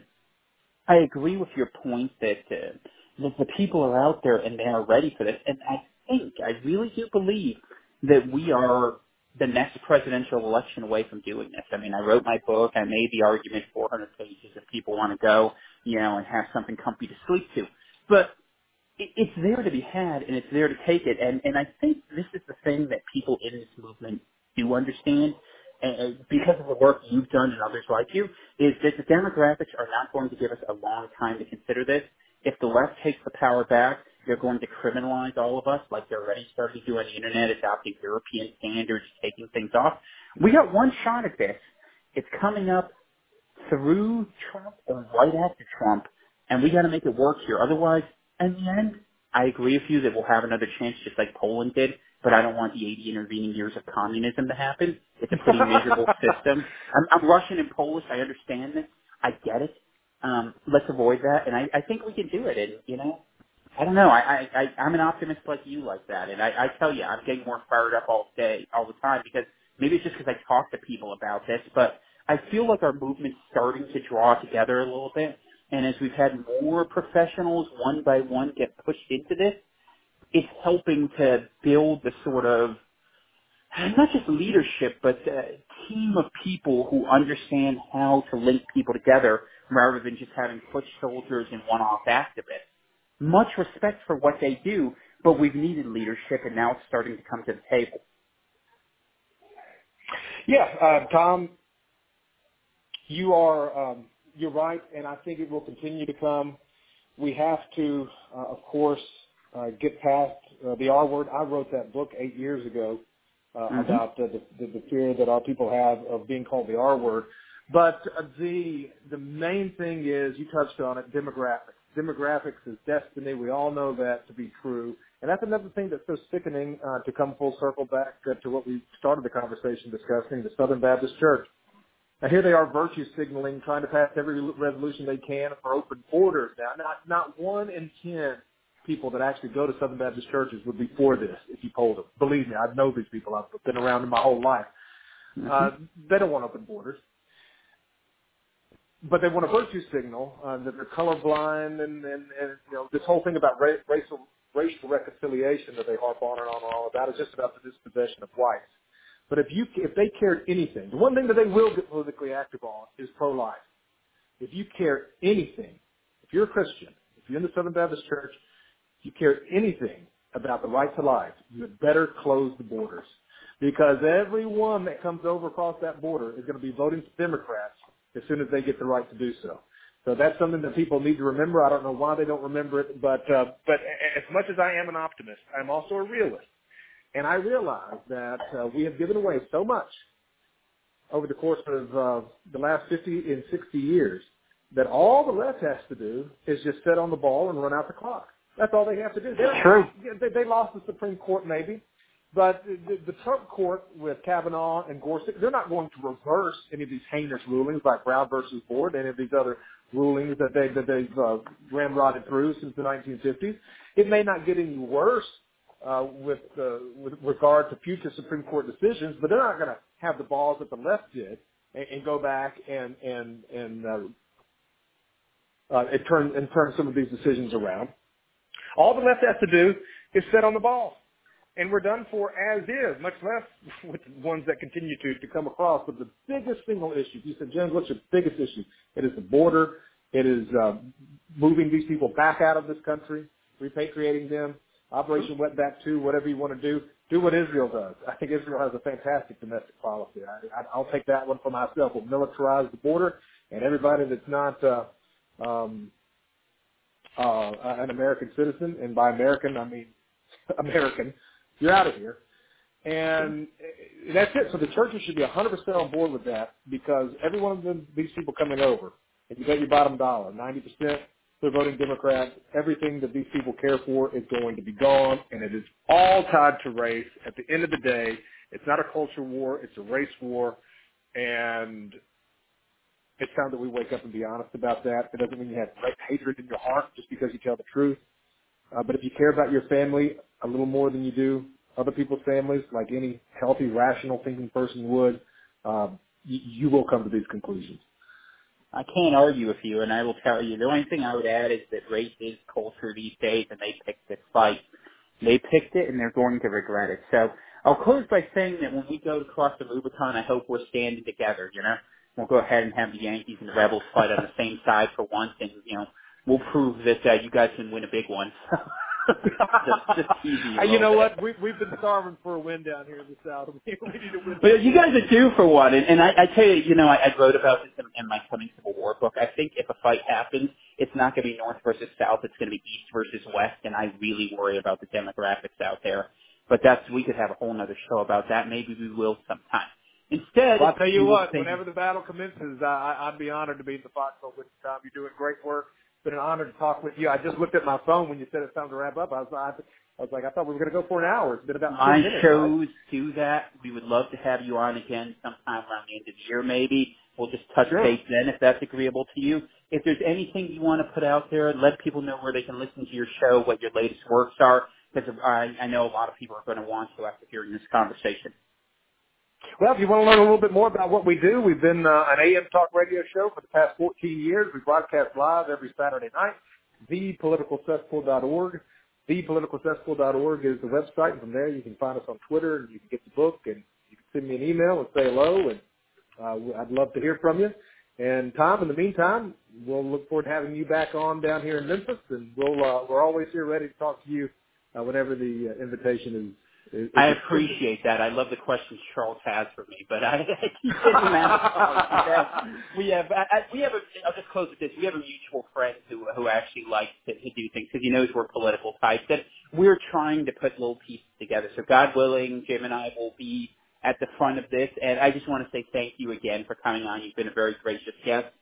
I agree with your point that uh, that the people are out there and they are ready for this. And I think, I really do believe that we are the next presidential election away from doing this. I mean, I wrote my book. I made the argument four hundred pages if people want to go, you know, and have something comfy to sleep to. But it, it's there to be had, and it's there to take it. And, and I think this is the thing that people in this movement do understand, and because of the work you've done and others like you, is that the demographics are not going to give us a long time to consider this. If the left takes the power back, they're going to criminalize all of us like they're already starting to do on the internet, adopting European standards, taking things off. We got one shot at this. It's coming up through Trump or right after Trump, and we got to make it work here. Otherwise, in the end, I agree with you that we'll have another chance just like Poland did, but I don't want the eighty intervening years of communism to happen. It's a pretty miserable system. I'm, I'm Russian and Polish. I understand this. I get it. Um, let's avoid that, and I, I think we can do it. And, you know, I don't know. I, I, I, I'm an optimist like you like that, and I, I tell you, I'm getting more fired up all day, all the time, because maybe it's just because I talk to people about this, but I feel like our movement's starting to draw together a little bit, and as we've had more professionals one by one get pushed into this, it's helping to build the sort of, not just leadership, but a team of people who understand how to link people together rather than just having foot soldiers and one-off activists. Much respect for what they do, but we've needed leadership, and now it's starting to come to the table. Yeah, uh, Tom, you are um, you're right, and I think it will continue to come. We have to, uh, of course, uh, get past uh, the R word. I wrote that book eight years ago uh, Mm-hmm. about uh, the, the, the fear that our people have of being called the R word. But uh, the the main thing is, you touched on it, demographics. Demographics is destiny. We all know that to be true. And that's another thing that's so sickening, uh, to come full circle back uh, to what we started the conversation discussing, the Southern Baptist Church. Now, here they are virtue signaling, trying to pass every resolution they can for open borders. Now, not, not one in ten people that actually go to Southern Baptist churches would be for this if you polled them. Believe me, I know these people. I've been around them my whole life. Mm-hmm. Uh, they don't want open borders. But they want a virtue signal uh, that they're colorblind, and, and, and you know, this whole thing about ra- racial racial reconciliation that they harp on and on and on about is just about the dispossession of whites. But if you if they cared anything, the one thing that they will get politically active on is pro-life. If you care anything, if you're a Christian, if you're in the Southern Baptist Church, if you care anything about the right to life, you had better close the borders. Because everyone that comes over across that border is going to be voting for Democrats as soon as they get the right to do so. So that's something that people need to remember. I don't know why they don't remember it, but uh, but as much as I am an optimist, I'm also a realist. And I realize that uh, we have given away so much over the course of uh, the last fifty and sixty years that all the left has to do is just sit on the ball and run out the clock. That's all they have to do. They, True. they, they lost the Supreme Court maybe, but the, the Trump court with Kavanaugh and Gorsuch, they're not going to reverse any of these heinous rulings like Brown versus Board, any of these other rulings that, they, that they've uh, ramrodded through since the nineteen fifties. It may not get any worse uh, with, uh, with regard to future Supreme Court decisions, but they're not going to have the balls that the left did and, and go back and and and, uh, uh, and turn and turn some of these decisions around. All the left has to do is sit on the ball, and we're done for as is, much less with the ones that continue to, to come across. But the biggest single issue, you said, James, what's your biggest issue? It is the border. It is uh, moving these people back out of this country, repatriating them, Operation Wetback two, whatever you want to do. Do what Israel does. I think Israel has a fantastic domestic policy. I, I, I'll take that one for myself. We'll militarize the border, and everybody that's not uh, um, uh, an American citizen, and by American I mean American, You're out of here. And that's it. So the churches should be one hundred percent on board with that, because every one of them, these people coming over, and you bet your bottom dollar, ninety percent they're voting Democrat. Everything that these people care for is going to be gone, and it is all tied to race. At the end of the day, it's not a culture war, it's a race war, and it's time that we wake up and be honest about that. It doesn't mean you have great hatred in your heart just because you tell the truth. Uh, but if you care about your family a little more than you do other people's families, like any healthy, rational thinking person would, um, you, you will come to these conclusions. I can't argue with you, and I will tell you, the only thing I would add is that race is culture these days, and they picked this fight. They picked it, and they're going to regret it. So I'll close by saying that when we go to cross the Rubicon, I hope we're standing together, you know? We'll go ahead and have the Yankees and the Rebels fight on the same side for once, and, you know, we'll prove that uh, you guys can win a big one. just, just teasing you a You know bit. what? We, we've been starving for a win down here in the South. We need to win. But you guys are due for one, and, and I, I tell you, you know, I, I wrote about this in, in my coming Civil War book. I think if a fight happens, it's not going to be North versus South. It's going to be East versus West, and I really worry about the demographics out there. But that's we could have a whole other show about that. Maybe we will sometime. Instead, Well, I'll tell you we will what, say, whenever the battle commences, I, I- I'd be honored to be in the foxhole with you, Tom. You're doing great work. It's been an honor to talk with you. I just looked at my phone when you said it's time to wrap up. I was, I, I was like, I thought we were going to go for an hour. It's been about my ten minutes, right? shows do that. We would love to have you on again sometime around the end of the year, maybe. We'll just touch Sure. base then if that's agreeable to you. If there's anything you want to put out there, let people know where they can listen to your show, what your latest works are, because I, I know a lot of people are going to want to after hearing this conversation. Well, if you want to learn a little bit more about what we do, we've been uh, an A M talk radio show for the past fourteen years. We broadcast live every Saturday night. the political cesspool dot org. the political cesspool dot org is the website, and from there you can find us on Twitter, and you can get the book, and you can send me an email and say hello, and uh, I'd love to hear from you. And Tom, in the meantime, we'll look forward to having you back on down here in Memphis, and we'll uh, we're always here ready to talk to you uh, whenever the uh, invitation is. is, is I extended. appreciate that. I love the questions Charles has for me, but I, I keep getting him out of college. We have, I, I, we have a, I'll just close with this. We have a mutual friend who, who actually likes to, to do things because he knows we're political types. That we're trying to put little pieces together. So God willing, Jim and I will be at the front of this. And I just want to say thank you again for coming on. You've been a very gracious guest.